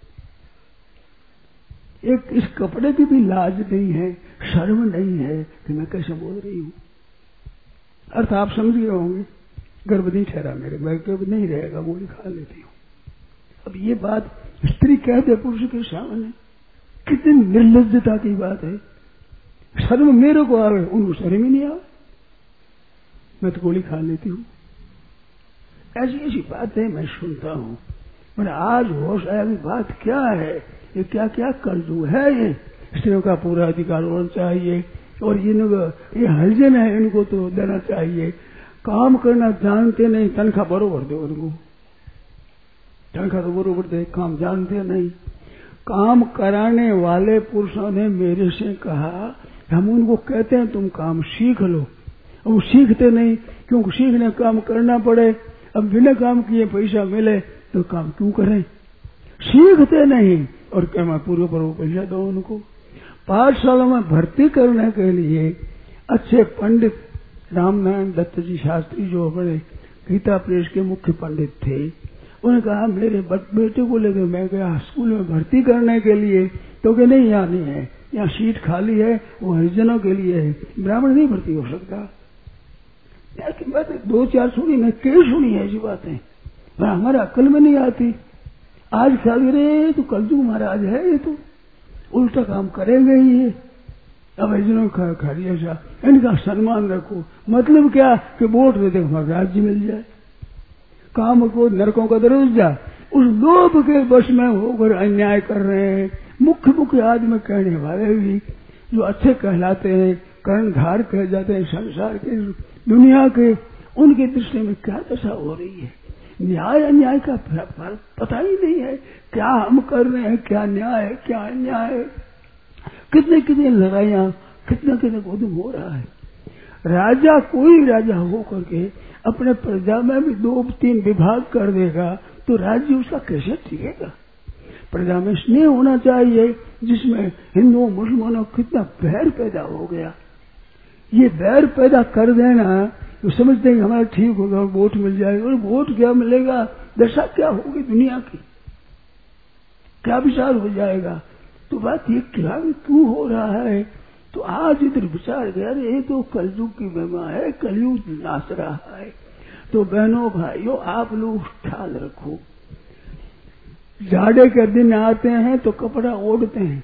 एक इस कपड़े की भी लाज नहीं है, शर्म नहीं है कि मैं कैसे बोल रही हूं। अर्थ आप समझ गए होंगे। गर्भ नहीं ठहरा मेरे, मैं गर्भ नहीं रहेगा, गोली खा लेती हूं। अब ये बात स्त्री कह दे पुरुष के सामने, कितनी निर्लज्जता की बात है। शर्म मेरे को आवे, उनको शर्म ही नहीं आवे। मैं तो गोली खा लेती हूं। ऐसी ऐसी बातें मैं सुनता हूं। मैंने आज होश आया कि बात क्या है, ये क्या क्या कलयुग है। ये स्त्रियों का पूरा अधिकार होना चाहिए और इनको ये हरिजन है, इनको तो देना चाहिए। काम करना जानते नहीं, तनख्वाह बरोबर दो उनको। तनख्वाह तो बरोबर दे, काम जानते नहीं। काम कराने वाले पुरुषों ने मेरे से कहा, हम उनको कहते हैं तुम काम सीख लो, वो सीखते नहीं, क्योंकि सीखने काम करना पड़े। अब बिना काम किए पैसा मिले तो काम क्यों करें। सीखते नहीं और क्या मैं पूरे पर पैसा दो उनको। पाठशाला में भर्ती करने के लिए अच्छे पंडित रामनारायण दत्त जी शास्त्री जो बड़े गीता प्रेस के मुख्य पंडित थे, उन्होंने कहा मेरे बेटे को लेकर मैं गया स्कूल में भर्ती करने के लिए, तो कि नहीं यहाँ नहीं है, यहाँ सीट खाली है, वो हरिजनों के लिए है, ब्राह्मण नहीं भर्ती हो सकता। ऐसी बातें दो चार सुनी, मैं कई सुनी है ऐसी बातें, पर हमारे अक्ल में नहीं आती। आज ख्याल रे तो कलयुग महाराज है, ये तो उल्टा काम करेंगे ही ये। अब हरिजनों का खाली ऐसा, इनका सम्मान रखो, मतलब क्या कि वोट दे दे हमारा राज्य मिल जाए। काम को नरकों का दरवाजा, उस लोभ के वश में होकर अन्याय कर रहे हैं। मुख्य मुख्य आदमी कहने वाले भी जो अच्छे कहलाते हैं, कर्णधार कह जाते हैं संसार के दुनिया के, उनकी दृष्टि में क्या दशा हो रही है। न्याय अन्याय का पता ही नहीं है, क्या हम कर रहे हैं, क्या न्याय है क्या अन्याय है। कितने कितने लड़ाइयां, कितना कितने गोदम हो रहा है। राजा कोई राजा हो करके अपने प्रजा में भी दो तीन विभाग कर देगा तो राज्य उसका कैसे टिकेगा। प्रजा में स्नेह होना चाहिए, जिसमें हिंदुओं मुसलमानों कितना बैर पैदा हो गया। ये बैर पैदा कर देना, तो समझते हैं हमारा ठीक होगा, वोट मिल जाएगा। और वोट क्या मिलेगा, दशा क्या होगी दुनिया की, क्या विचार हो जाएगा। तो बात ये क्या क्यों हो रहा है। तो आज इधर विचार गया, ये तो कलयुग की महिमा है, कलयुग नाच रहा है। तो बहनों भाइयों आप लोग ख्याल रखो। जाड़े के दिन आते हैं तो कपड़ा ओढ़ते हैं,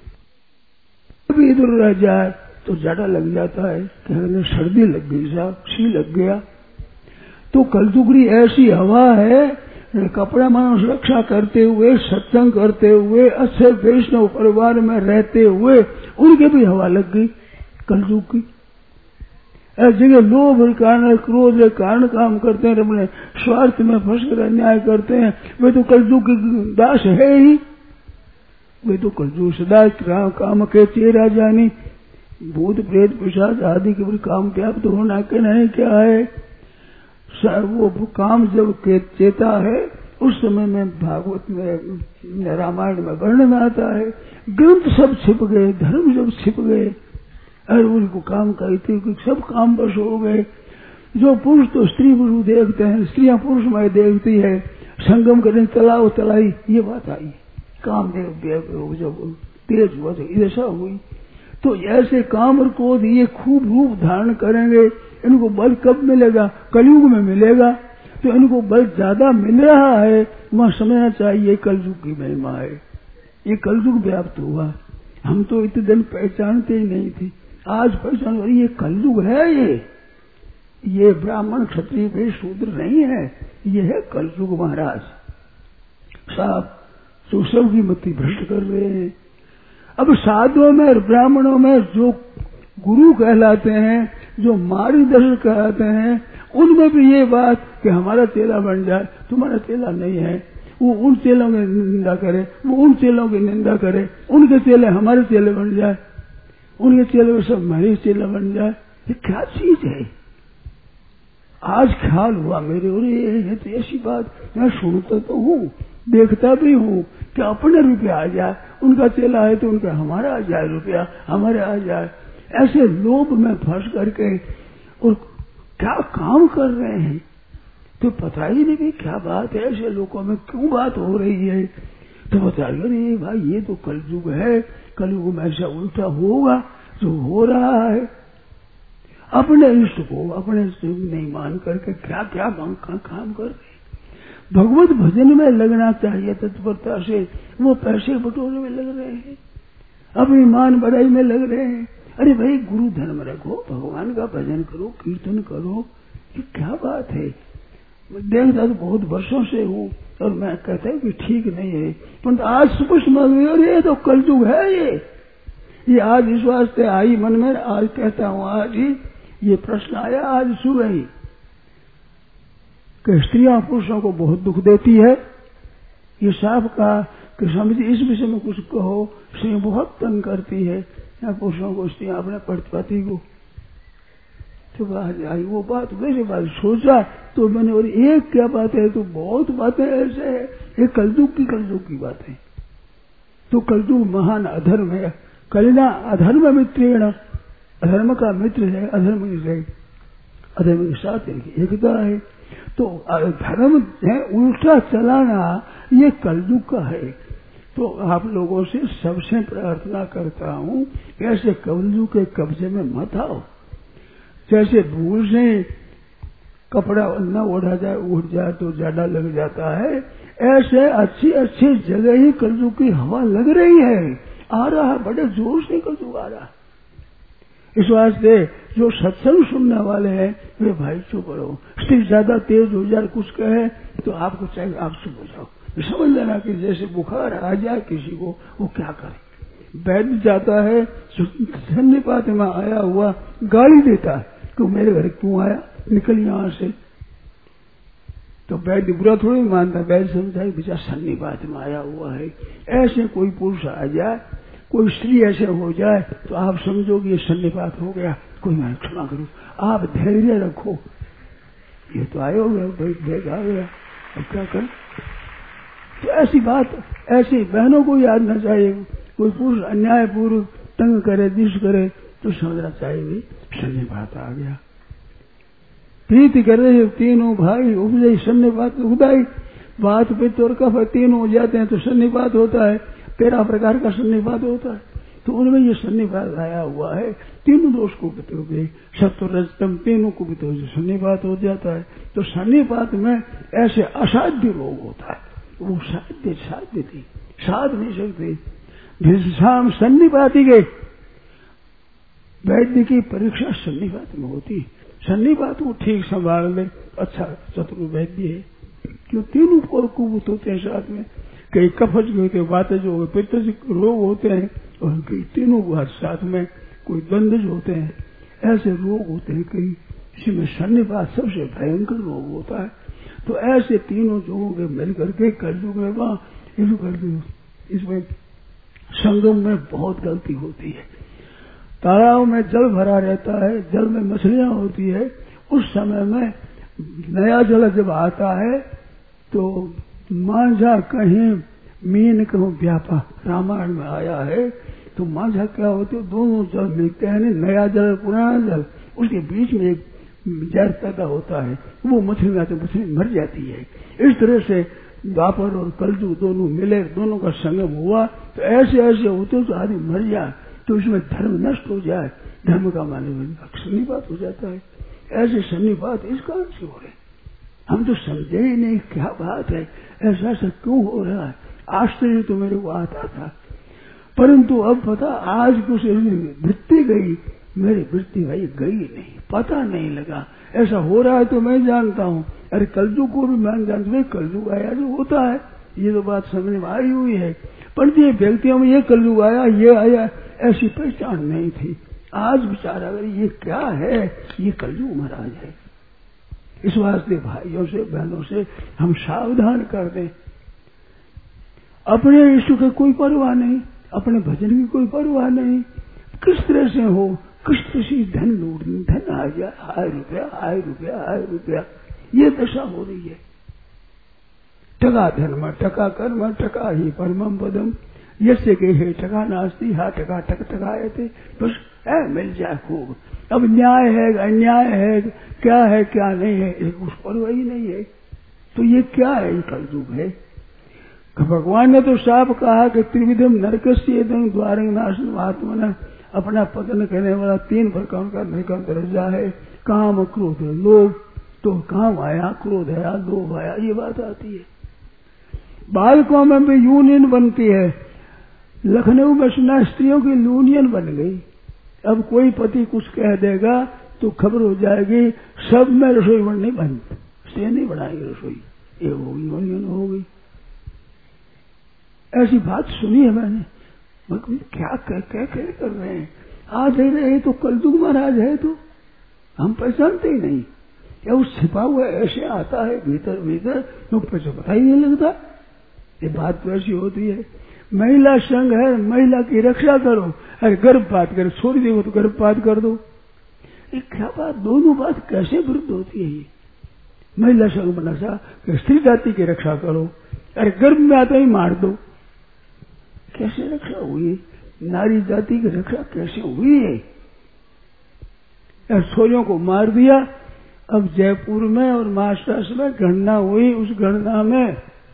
अभी इधर रह जाए तो जाड़ा लग जाता है, कहने सर्दी लग गई साहब, सी लग गया। तो कलयुगी ऐसी हवा है, कपड़ा मानो रक्षा करते हुए, सत्संग करते हुए, अच्छे वैष्णव परिवार में रहते हुए उनके भी हवा लग गई कलयुग की। ऐसी जगह लोभ के कारण, क्रोध के कारण काम करते हैं, अपने स्वार्थ में फंस कर अन्याय करते हैं, वे तो कलयुग की दास है ही। वे तो कलयुग सदा काम के चेरा जानी, भूत प्रेत पिशाच आदि के काम व्याप्त होना के नहीं क्या है। वो काम जब चेता है उस समय में भागवत में रामायण में वर्णन आता है, ग्रंथ सब छिप गए, धर्म सब छिप गए, और उनको काम करते सब काम बस हो गए। जो पुरुष तो स्त्री पुरुष देखते हैं, स्त्रियां पुरुष में देखती है, संगम करें तलाव तलाई, ये बात आई। काम देव जब तेज हुआ तो ऐसा हुई। तो ऐसे काम और क्रोध ये खूब रूप धारण करेंगे, इनको बल कब मिलेगा? कलयुग में मिलेगा। तो इनको बल ज्यादा मिल रहा है, वहां समझना चाहिए कलयुग की महिमा है। ये कलयुग व्याप्त हुआ, हम तो इतने दिन पहचानते ही नहीं थे, आज पहचान, ये कलयुग है। ये ये ब्राह्मण क्षत्रिय वे शूद्र नहीं है, ये है कलयुग महाराज। साहब तो सबकी मति भ्रष्ट कर रहे हैं। अब साधुओं में और ब्राह्मणों में जो गुरु कहलाते हैं, जो मार्गदर्शक कहलाते हैं, उनमें भी ये बात कि हमारा चेला बन जाए, तुम्हारा चेला नहीं है। वो उन चेलों की निंदा करे, वो उन चेलों की निंदा करे, उनके चेले हमारे चेले बन जाए, उनके चेले सब हमारे चेला बन जाए। ये क्या चीज है? आज ख्याल हुआ मेरे, और ये तो ऐसी बात मैं सुनता तो हूँ, देखता भी हूँ कि अपने रुपया आ जाए, उनका चेला है तो उनका हमारा आ जाए, रुपया हमारे आ जाए। ऐसे लोभ में फंस करके और क्या काम कर रहे हैं, तो पता ही नहीं भी क्या बात है, ऐसे लोगों में क्यों बात हो रही है। तो बता रहे भाई ये तो कलयुग है, कलयुग में ऐसा उल्टा होगा जो हो रहा है। अपने इष्ट को अपने नहीं मान करके क्या क्या काम कर रहे। भगवत भजन में लगना चाहिए तत्परता से, वो पैसे बटोरे में लग रहे हैं, अपनी मान बढ़ाई में लग रहे हैं। अरे भाई गुरु धर्म रखो, भगवान का भजन करो, कीर्तन करो, ये क्या बात है। मैं देखता तो बहुत वर्षों से हूँ, और मैं कहता हूँ कि ठीक नहीं है, परंतु आज सुपुष्ट मन और ये तो कलयुग है। ये ये आज इस वास्ते आई मन में, आज कहता हूँ, आज ही ये प्रश्न आया आज सुबह ही कि स्त्रियां पुरुषों को बहुत दुख देती है। ये साफ कहा कि समझिए इस विषय में कुछ कहो, स्त्री बहुत तंग करती है या पुरुषों को, स्त्रियां अपने पति को। तो आज आई वो बात, वैसे बात सोचा तो मैंने, और एक क्या बात है, तो बहुत बातें ऐसे है, ये कलयुग की कलयुग की बात है। तो कलयुग महान अधर्म है, कलिना अधर्म मित्रेण, अधर्म का मित्र है, अधर्म से अधर्म के साथ एकता है। तो धर्म है उल्टा चलाना, ये कलयुग का है। तो आप लोगों से सबसे प्रार्थना करता हूँ, ऐसे कलयुग के कब्जे में मत आओ। जैसे भूल से कपड़ा न ओढ़ा जाए, उठ जाए तो ज्यादा लग जाता है, ऐसे अच्छी अच्छी जगह ही कलयुग की हवा लग रही है, आ रहा है, बड़े जोर से कलयुग आ रहा है। इस वास्ते जो सत्संग सुनने वाले हैं वे भाई चुप रहो। स्थिति ज्यादा तेज हो जाए कुछ कहे तो आपको चाहिए आप चुप हो जाओ। समझ लेना कि जैसे बुखार आ जाए किसी को, वो क्या करे। वैद्य जाता है, सन्निपात में आया हुआ गाली देता है कि मेरे घर क्यों आया, निकल यहां से। तो वैद्य बुरा थोड़ी मानता, वैद्य समझता है बेचारा सन्निपात में आया हुआ है। ऐसे कोई पुरुष आ जाए, कोई स्त्री ऐसे हो जाए, तो आप समझो कि ये सन्निपात हो गया, कोई मैं क्षमा करूं, आप धैर्य रखो। ये तो आए हो गया, बैग आ गया, अब क्या करें। तो ऐसी बात, ऐसी बहनों को याद न चाहिए। कोई पुरुष अन्याय पूर्व तंग करे, दिश करे, तो समझना चाहिए भी सन्निपात आ गया। प्रीति कर रहे तीनों भाई उपजय सन्निपात उदाई, बात पित्त और कफ तीनों हो जाते हैं तो सन्निपात होता है। तेरह प्रकार का सन्निपात होता है, तो उनमें ये सन्निपात आया हुआ है। तीनों दोष को हो गए, सत्व रजतम तीनों को भी तो सन्निपात हो जाता है। तो सन्निपात में ऐसे असाध्य रोग होता है, वो साध्य साध्य थी, साध नहीं सकते। शाम सन्निपाती गए, वैद्य की परीक्षा सन्निपात में होती। सन्निपात को ठीक संभाल ले, अच्छा चतुर वैद्य है। क्यों तीनों को कुबूत होते हैं साथ में, कई कफज के होते हैं, वातज हो गए, पित्तज रोग होते हैं, और कई तीनों को साथ में कोई दंडज होते हैं, ऐसे रोग होते हैं कई। इसमें सन्निपात सबसे भयंकर रोग होता है। तो ऐसे तीनों जोगों के मिल करके कलयुग में वहां इसमें संगम में बहुत गलती होती है। तालाब में जल भरा रहता है, जल में मछलियां होती है, उस समय में नया जल जब आता है तो मांझा कहीं मीन कहूँ व्यापा, रामायण में आया है। तो मांझा क्या होते, दोनों जल मिलते हैं, नया जल पुराना जल, उसके बीच में एक जहर पैदा होता है, वो मछली आते मछली मर जाती है। इस तरह से द्वापर और कलयुग दोनों मिले, दोनों का संगम हुआ, तो ऐसे ऐसे होते तो आदमी मर जाए, तो इसमें धर्म नष्ट हो जाए, धर्म का माने सन्निपात हो जाता है। ऐसे सन्निपात इस कारण से हो रहे, हम तो समझे ही नहीं क्या बात है, ऐसा ऐसा क्यों हो रहा है। आश्चर्य तो मेरे को आता था, परंतु अब पता आज कुछ वृत्ति गई, मेरी वृत्ति भाई गई नहीं, पता नहीं लगा। ऐसा हो रहा है तो मैं जानता हूँ, अरे कलयुग को भी मैं जानता हूँ, कलयुग आया जो होता है, ये तो बात समझ में आई हुई है। पर ये व्यक्तियों में ये कलयुग आया, ये आया, ऐसी पहचान नहीं थी। आज विचार अगर ये क्या है, ये कलयुग महाराज है। इस वास्ते भाइयों से बहनों से हम सावधान कर दें। अपने ईश्वर की कोई परवाह नहीं, अपने भजन की कोई परवाह नहीं, किस तरह से हो, किस तरह से धन लूट, धन आ गया, हाय रुपया हाय रुपया हाय रुपया, ये दशा हो रही है। टका धर्म टका कर्म टका ही परमम पदम, यसे के हे टका नास्ती हा टका टक टकाए थे, बस है मिल जाए खूब। अब न्याय है अन्याय है, क्या है क्या नहीं है, उस पर वही नहीं है। तो ये क्या है, ये कलयुग है। भगवान ने तो साफ कहा कि त्रिविधम नरकस्य द्वारंग नाशन आत्मन, अपना पतन करने वाला तीन प्रकार का नरक का दर्जा है। काम क्रोध लोभ, तो काम आया, क्रोध आया, लोभ आया, ये बात आती है। बालकों में भी यूनियन बनती है। लखनऊ में सुना स्त्रियों की यूनियन बन गई। अब कोई पति कुछ कह देगा तो खबर हो जाएगी, सब में रसोई बननी बंद, से नहीं बनाएगी रसोई, ये होगी यूनियन हो गई। ऐसी बात सुनी है मैंने, मैं क्या कह क्या कह कर रहे हैं, आज रहे तो कलयुग महाराज है, तो हम पहचानते ही नहीं, क्या उस छिपा हुआ ऐसे आता है भीतर भीतर, तो पता ही नहीं लगता। ये बात तो ऐसी होती है। महिला संघ है, महिला की रक्षा करो, अरे गर्भपात कर छोड़ देगा तो गर्भपात कर दो, ये क्या बात, दोनों बात कैसे विरुद्ध होती है। ये महिला संघ बना सा स्त्री जाति की रक्षा करो, अरे गर्भ में आता ही मार दो, कैसे रक्षा हुई, नारी जाति की रक्षा कैसे हुई है। छोरियों को मार दिया। अब जयपुर में और महाराष्ट्र में गणना हुई, उस गणना में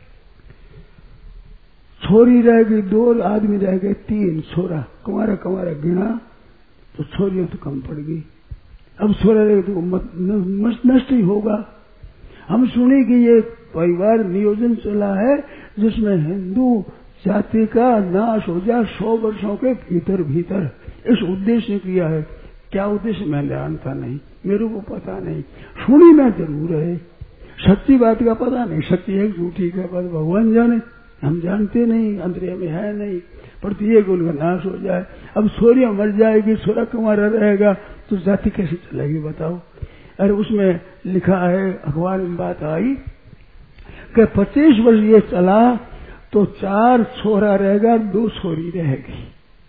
छोरी रह गई दो, आदमी रह गए तीन, छोरा कुमारा कुमारा गिना तो छोरियों तो कम पड़ गई। अब छोरा रह गए तो नष्ट ही होगा। हम सुने कि ये परिवार नियोजन चला है जिसमें हिंदू जाति का नाश हो जाए सौ वर्षों के भीतर भीतर, इस उद्देश्य ने किया है। क्या उद्देश्य मैं जानता नहीं, मेरे को पता नहीं, सुनी मैं जरूर है, सच्ची बात का पता नहीं, सच्ची है झूठी का पता भगवान जाने, हम जानते नहीं, अंतरिय में है नहीं, पर ये कि उनका नाश हो जाए। अब सूर्य मर जाएगी, सूर्य कुमारा रहेगा तो जाति कैसे चलेगी बताओ। अरे उसमें लिखा है, अखबार में बात आई कि पच्चीस वर्ष ये चला तो चार छोरा रहेगा, दो छोरी रहेगी।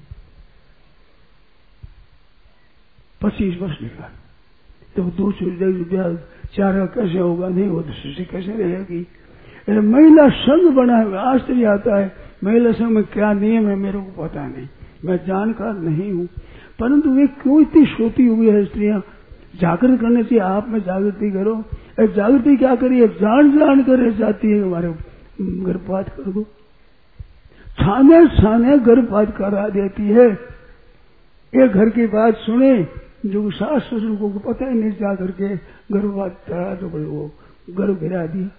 पच्चीस वर्ष निकाल तो दो छोरी रहेगी, चार का कैसे होगा, नहीं वो दूसरी कैसे रहेगी। महिला संघ बना है, आश्चर्य आता है। महिला संघ में क्या नियम है मेरे को पता नहीं, मैं जानकार नहीं हूँ, परंतु वे क्यों इतनी सोती हुई है स्त्रियां। जागृत करने से आप में जागृति करो, जागृति क्या करिए, जान जान कर जाती है हमारे गर्भपात कर दो, छाने छाने गर्भपात करा देती है। एक घर की बात सुने जो सास ससुर को पता ही नहीं, जा करके गर्भपात करा तो वो गर्भ गिरा दिया,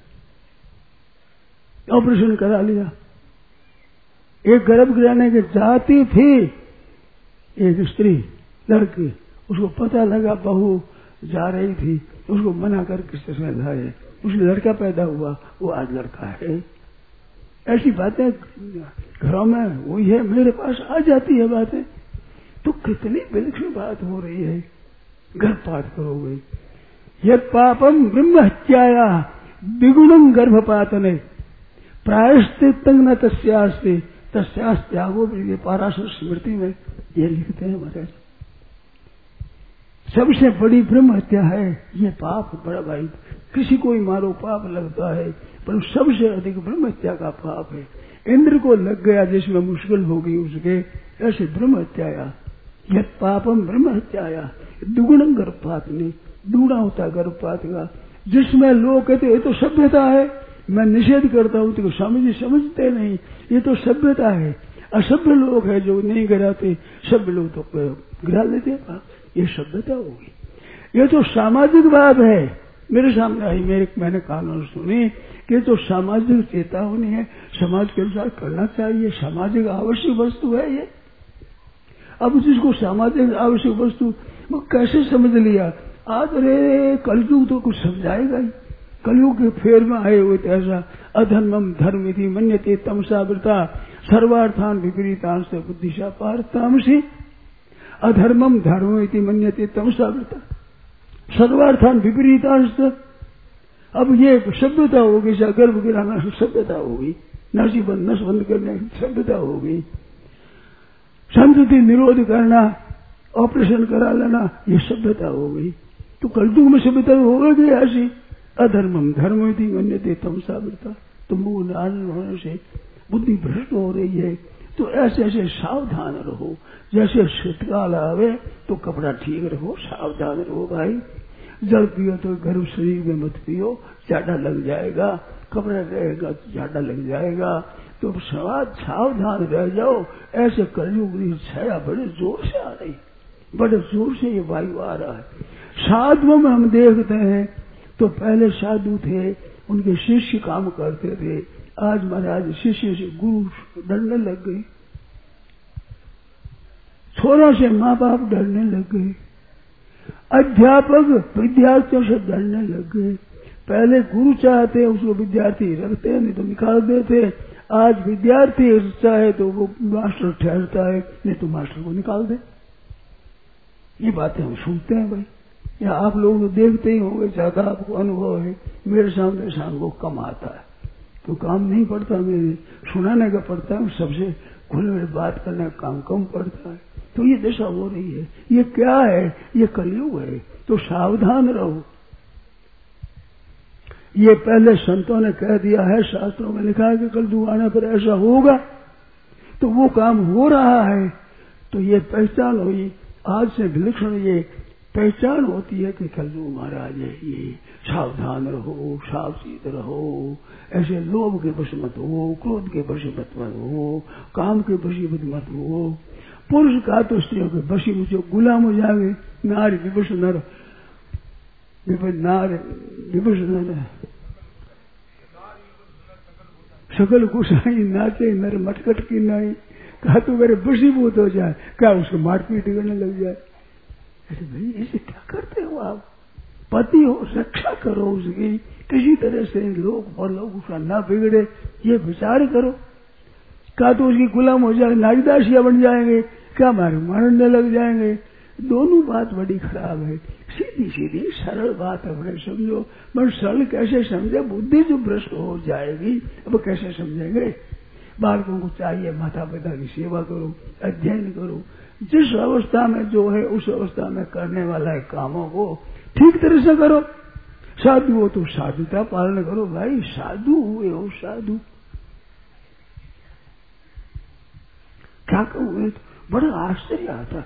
ऑपरेशन करा लिया। एक गर्भ गिराने की जाती थी एक स्त्री लड़की, उसको पता लगा बहू जा रही थी, उसको मना कर किस तरह लाए, उसने लड़का पैदा हुआ, वो आज लड़का है। ऐसी बातें घरों में वही है, मेरे पास आ जाती है बातें, तो कितनी विलक्षण बात हो रही है। गर्भपात करोगे, यद पापम ब्रह्म हत्याया द्विगुणम गर्भपातने प्रायश्चित न तस्यास्ते तस्यास त्यागो पाराशर स्मृति में ये लिखते हैं महाराज। सबसे बड़ी ब्रह्म हत्या है ये पाप, बड़ा भाई, किसी को ही मारो पाप लगता है, पर सबसे अधिक ब्रह्म हत्या का पाप है। इंद्र को लग गया जिसमें मुश्किल होगी उसके, ऐसे ब्रह्म हत्याया यह पापम ब्रह्म हत्याया दुगुणम गर्भपात ने, दूना होता गर्भपात का। जिसमें लोग कहते ये तो सभ्यता है, मैं निषेध करता हूं तो स्वामी जी समझते नहीं, ये तो सभ्यता है। असभ्य लोग है जो नहीं गिराते, सभ्य लोग तो गिरा लेते हैं। ये सभ्यता होगी, ये तो सामाजिक बात है। मेरे सामने आई, मेरे मैंने कानून सुनी कि तो सामाजिक चेतावनी है, समाज के अनुसार करना चाहिए, सामाजिक आवश्यक वस्तु है ये। अब जिसको सामाजिक आवश्यक वस्तु वो कैसे समझ लिया? आज रे कलयुग तो कुछ समझाएगा ही। कलयुग के फेर में आए हुए तो ऐसा अधर्मम धर्म इति मन्यते तमसा वृता सर्वार्थान विपरीतांश बुद्धिशा पारतामसी। अधर्मम धर्म इति मन्यते तमसा वृता सर्वार्थान विपरीतांश। अब ये सभ्यता होगी, गर्भ गिराना सभ्यता होगी, नशी बंद नश बंद करने सभ्यता होगी, संतति निरोध करना, ऑपरेशन करा लेना, ये सभ्यता हो गई। तो कलयुग में सभ्यता होगा कि ऐसी अधर्मम धर्म थी मन्यते तमसा वृता। तो मुंह नारायण होने से बुद्धि भ्रष्ट हो रही है। तो ऐसे ऐसे सावधान रहो। जैसे शीतकाल आवे तो कपड़ा ठीक रहो, सावधान रहो भाई। जल पियो तो गर्म शरीर में मत पियो, जाडा लग जाएगा। कपड़ा रहेगा तो जाडा लग जाएगा। तो सावधान रह जाओ। ऐसे कलयुग की छाया बड़े जोर से आ रही, बड़े जोर से ये वायु आ रहा है। साधुओं में हम देखते हैं तो पहले साधु थे, उनके शिष्य काम करते थे। आज महाराज शिष्य से गुरु डरने लग गए, छोरों से माँ बाप डरने लग गए, अध्यापक विद्यार्थियों से डरने लग गए। पहले गुरु चाहते उसको विद्यार्थी रखते, नहीं तो निकाल देते। आज विद्यार्थी चाहे तो वो मास्टर ठहरता है, नहीं तो मास्टर को निकाल दे। ये बातें हम सुनते हैं भाई, या आप लोग तो देखते ही होंगे, ज्यादा आपको अनुभव है। मेरे सामने शाम को कम आता है तो काम नहीं पड़ता, मेरे सुनाने का पड़ता है, सबसे खुले में बात करने का काम कम पड़ता है। तो ये दशा हो रही है। ये क्या है? ये कलयुग है। तो सावधान रहो। ये पहले संतों ने कह दिया है, शास्त्रों में लिखा है कि कलयुग आने पर ऐसा होगा, तो वो काम हो रहा है। तो ये पहचान हुई, आज से विलक्षण ये पहचान होती है कि कलयुग महाराज है। ये सावधान रहो, सावचेत रहो। ऐसे लोभ के वश मत हो, क्रोध के वश मत हो, काम के वश मत हो। पुरुष का तो स्त्रियों के वशी मुझे गुलाम हो जाएंगे। नारी विवश नर नार विवश नर सकल गुसाई नाचे नर मटकट की नाई। कहा तो मेरे वशीभूत हो जाए, क्या उसको मारपीट करने लग जाए। अरे भाई ऐसे क्या करते हो आप? पति हो, रक्षा करो उसकी, किसी तरह से लोग और लोग उसका ना बिगड़े, ये विचार करो। क्या तो उसकी गुलाम हो जाए, नारीदासिया बन जाएंगे, क्या मारे मारने लग जाएंगे। दोनों बात बड़ी खराब है। सीधी सीधी सरल बात अपने समझो। पर सरल कैसे समझे? बुद्धि जो भ्रष्ट हो जाएगी, अब कैसे समझेंगे? बालकों को चाहिए माता पिता की सेवा करो, अध्ययन करो। जिस अवस्था में जो है उस अवस्था में करने वाला है कामों को ठीक तरह से करो। साधु हो तो साधुता पालन करो भाई। साधु हुए हो साधु, क्या कहूँ, बड़ा आश्चर्य आता।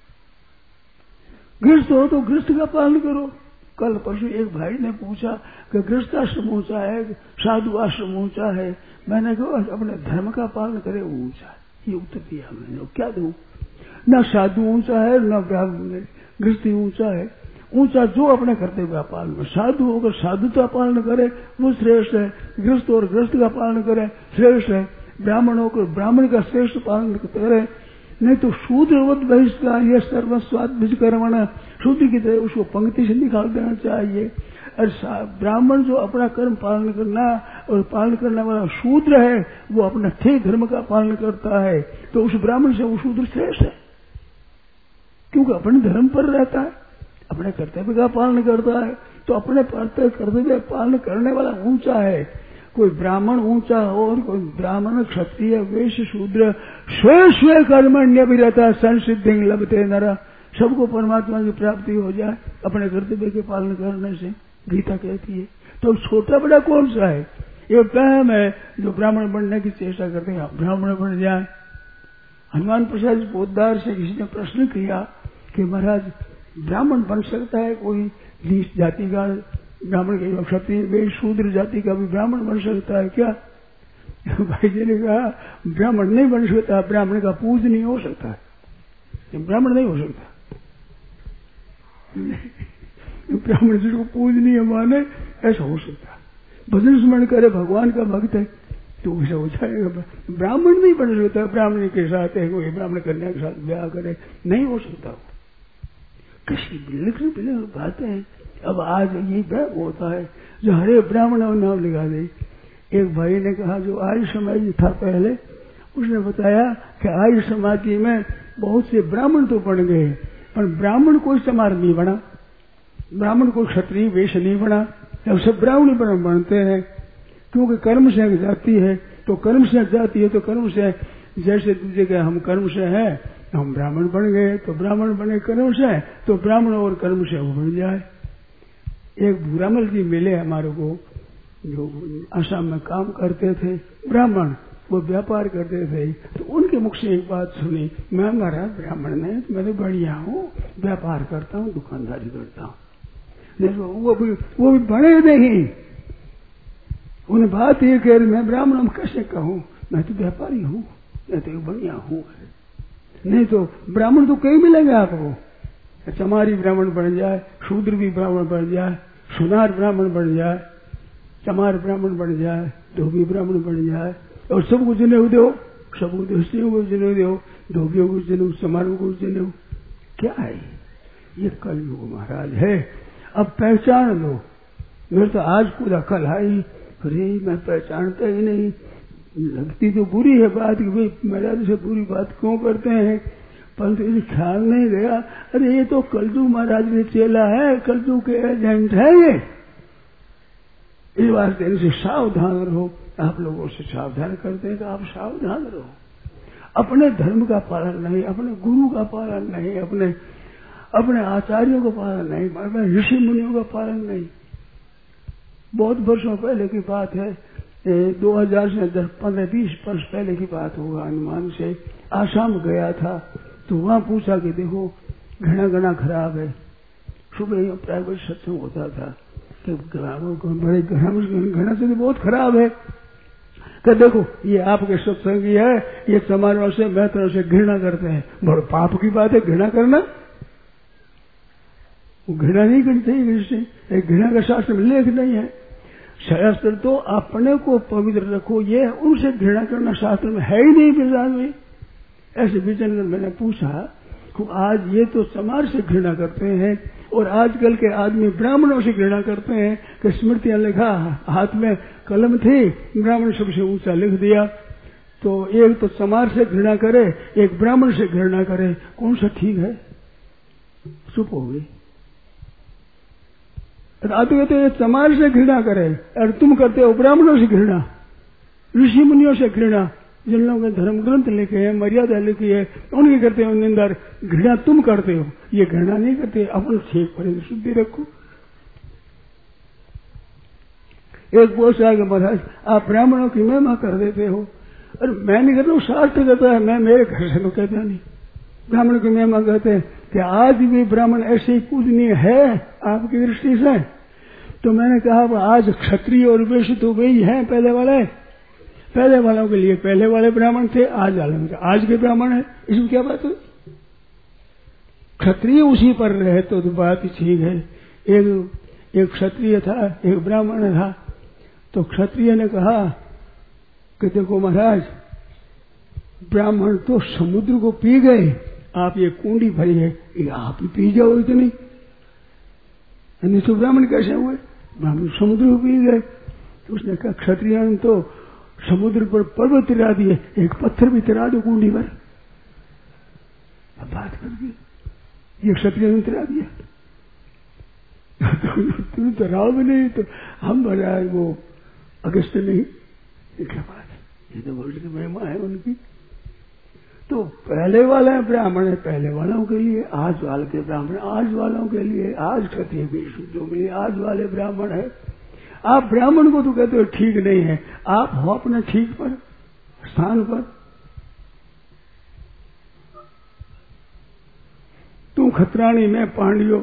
गृहस्थ हो तो गृहस्थ का पालन करो। कल परसों एक भाई ने पूछा कि गृहस्थाश्रम ऊंचा है, साधु आश्रम ऊंचा है। मैंने कहा अपने धर्म का पालन करे वो ऊंचा है। ये उत्तर दिया मैंने। क्या दूं? न साधु ऊंचा है, न गृहस्थी ऊंचा है। ऊंचा जो अपने कर्तव्य का पालन। साधु होकर साधुता पालन करे वो श्रेष्ठ है, गृहस्थ और गृहस्थ का पालन करे श्रेष्ठ है, ब्राह्मण होकर ब्राह्मण का श्रेष्ठ पालन करे। नहीं तो शूद्रवत बहिष्कार यह सर्वस्वाद विजकर्मण, शूद्र की तरह उसको पंक्ति से निकाल देना चाहिए। और ब्राह्मण जो अपना कर्म पालन करना और पालन करने वाला शूद्र है, वो अपना ठीक धर्म का पालन करता है, तो उस ब्राह्मण से वो शूद्र श्रेष्ठ है, क्योंकि अपने धर्म पर रहता है, अपने कर्तव्य का पालन करता है। तो अपने कर्तव्य पालन करने वाला ऊंचा है। कोई ब्राह्मण ऊंचा हो और कोई ब्राह्मण क्षत्रिय वैश्य शूद्र स्वे स्वे कर्मण्य भी रहता संसिद्धि लभते नर। सबको परमात्मा की प्राप्ति हो जाए अपने कर्तव्य के पालन करने से, गीता कहती है। तो छोटा बड़ा कौन सा है? ये वहम है जो ब्राह्मण बनने की चेष्टा करते हैं, ब्राह्मण बन जाए। हनुमान प्रसाद पोद्दार से किसी ने प्रश्न किया कि महाराज ब्राह्मण बन सकता है कोई नीच जाति का, ब्राह्मण के क्षत्रिय वे शूद्र जाति का भी ब्राह्मण बन सकता है क्या? भाई जी ने कहा ब्राह्मण नहीं बन सकता, ब्राह्मण का पूज नहीं हो सकता है, ब्राह्मण नहीं हो सकता। ब्राह्मण जिसको पूजनीय माने ऐसा हो सकता है, भजन स्मरण करे, भगवान का भक्त है तो ऐसा हो जाएगा। ब्राह्मण नहीं बन सकता, ब्राह्मण के साथ है कोई ब्राह्मण कन्या के साथ ब्याह करे, नहीं हो सकता। किसी बिल्कुल बिल्कुल बातें हैं। अब आज ये वह होता है जो हरे ब्राह्मण नाम लिखा दे। एक भाई ने कहा जो आर्य समाज था पहले, उसने बताया कि आर्य समाज में बहुत से ब्राह्मण तो बन गए, पर ब्राह्मण कोई समाज नहीं बना, ब्राह्मण कोई क्षत्रिय वेश नहीं बना, अब सब ब्राह्मण ब्राह्मण बनते हैं। क्योंकि कर्म से जाति है, तो कर्म से जाति है तो कर्म से, जैसे दूसरे के हम कर्म से है हम ब्राह्मण बन गए, तो ब्राह्मण बने कर्म से, तो ब्राह्मण और कर्म से वो बन जाए। एक भूरामल जी मिले हमारे को, जो आसाम में काम करते थे, ब्राह्मण, वो व्यापार करते थे, तो उनके मुख से एक बात सुनी, मैं महाराज ब्राह्मण नहीं, मैं तो बढ़िया हूँ, व्यापार करता हूँ, दुकानदारी करता हूँ। वो भी वो भी बड़े नहीं, उन्हें बात ये कह रही मैं ब्राह्मण हम कैसे कहूँ, मैं तो व्यापारी हूँ, मैं तो बढ़िया हूँ। नहीं तो ब्राह्मण तो कहीं मिलेंगे आपको, चमारी ब्राह्मण बन जाए, शूद्र भी ब्राह्मण बन जाए, सुनार ब्राह्मण बन जाए, चमार ब्राह्मण बन जाए, धोबी ब्राह्मण बन जाए, और सबको जनेऊ दो, सबको दोस्तियों को जनेऊ दो, धोबियों को जनेऊ, चमारों को जनेऊ। क्या है ये? कलयुग महाराज है। अब पहचान लो। मेरे तो आज पूरा कल आई, अरे मैं पहचानता ही नहीं, लगती तो बुरी है बात कि भाई महाराज से बुरी बात क्यों करते हैं, परंतु इसे ख्याल नहीं गया, अरे ये तो कलजू महाराज ने चेला है, कलजू के एजेंट है ये। इस वास्ते इनसे सावधान रहो। आप लोगों से सावधान करते हैं तो आप सावधान रहो। अपने धर्म का पालन नहीं, अपने गुरु का पालन नहीं, अपने अपने आचार्यों का पालन नहीं, अपने ऋषि मुनियों का पालन नहीं। बहुत वर्षों पहले की बात है, दो हजार से दस पंद्रह बीस वर्ष पहले की बात होगा अनुमान से, आसाम गया था तो वहां पूछा कि देखो घना घना खराब है। सुबह प्राइवेट सत्संग होता था कि बड़े घना से बहुत खराब है, कि देखो ये आपके सत्संगी है, ये समारोह से महत्व से घृणा करते हैं, बड़े पाप की बात है घृणा करना, वो घृणा नहीं करनी चाहिए किसी, घृणा का शास्त्र में लेख नहीं है। शास्त्र तो अपने को पवित्र रखो, ये उनसे घृणा करना शास्त्र में है ही नहीं विचार में। ऐसे विचन मैंने पूछा, आज ये तो समाज से घृणा करते हैं और आजकल के आदमी ब्राह्मणों से घृणा करते हैं कि स्मृतियां लिखा, हाथ में कलम थी, ब्राह्मण सबसे ऊंचा लिख दिया। तो एक तो समाज से घृणा करे, एक ब्राह्मण से घृणा करे, कौन सा ठीक है? चुप हो गई। आते कहते हैं समाज से घृणा करे और तुम करते हो ब्राह्मणों से घृणा, ऋषि मुनियों से घृणा, जिन लोगों ने धर्म ग्रंथ लिखे हैं, मर्यादा लिखी है, उनकी करते हो निंदा, घृणा तुम करते हो, ये घृणा नहीं करते। अपन ठीक पर शुद्धि रखो। एक बोल से आगे महाराज आप ब्राह्मणों की महिमा कर देते हो, और मैं नहीं करता हूँ, शास्त्र कहता है, मैं मेरे घर से तो कहता नहीं। ब्राह्मण की महिमा कहते हैं कि आज भी ब्राह्मण ऐसे ही पूजनीय है आपकी दृष्टि से। तो मैंने कहा आज क्षत्रिय और वैश्य तो वही है, पहले वाले पहले वालों के लिए पहले वाले ब्राह्मण थे, आज वाले आज के ब्राह्मण है, इसमें क्या बात है? क्षत्रिय उसी पर रहे तो, तो बात ही ठीक है। एक एक क्षत्रिय था, एक ब्राह्मण था, तो क्षत्रिय ने कहा कि देखो महाराज ब्राह्मण तो समुद्र को पी गए, आप ये कुंडी भरी है, ये आप ही पी जाओ इतनी। नहीं तो ब्राह्मण कैसे हुए? ब्राह्मण समुद्र को पी गए। तो उसने कहा क्षत्रिय ने तो समुद्र पर पर्वत तिरा दिए, एक पत्थर भी तिरा दो कुंडी पर। अब बात कर दी, ये क्षत्रिय ने तिरा दिया। तुम तो राव नहीं, तो हम बना वो अगस्त नहीं, क्या बात है? ये तो वर्ल्ड की महिमा है उनकी। तो पहले वाले ब्राह्मण है पहले वालों के लिए, आज वाले के ब्राह्मण आज वालों के लिए, आज क्षत्रिय भी शूद्रों के लिए आज वाले ब्राह्मण है। आप ब्राह्मण को तो कहते हो ठीक नहीं है, आप हो अपने ठीक पर स्थान पर। तू खतरानी में पांडियो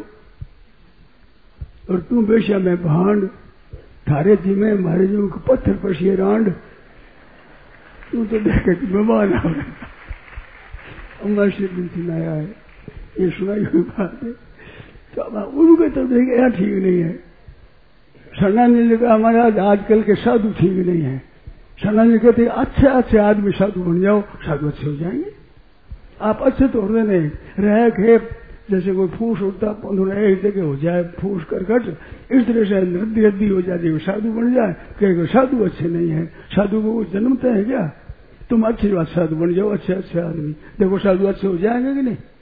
और तू बेशा में भांड, थारे जी में मारे जो पत्थर पर से रांड, तू तो देखे कि मेहमान आ गए। अम्मा से दिन सुनाया है, ये सुनाई हुई बात है। तो अब उनके तो देखे यहाँ ठीक नहीं है। सन्नानी जी का हमारा आजकल के साधु ठीक नहीं है। सन्नानी कहते अच्छे अच्छे आदमी साधु बन जाओ, साधु अच्छे हो जाएंगे। आप अच्छे तो होते नहीं, रह खेप जैसे कोई फूस उठता एक जगह हो जाए फूस करकट, इस तरह से नदी हद्दी हो जाती है, साधु बन जाए। कहे साधु अच्छे नहीं है, साधु को जन्मते हैं क्या? तुम अच्छे बात साधु बन जाओ, अच्छे अच्छे आदमी। देखो साधु अच्छे हो जाएंगे कि नहीं?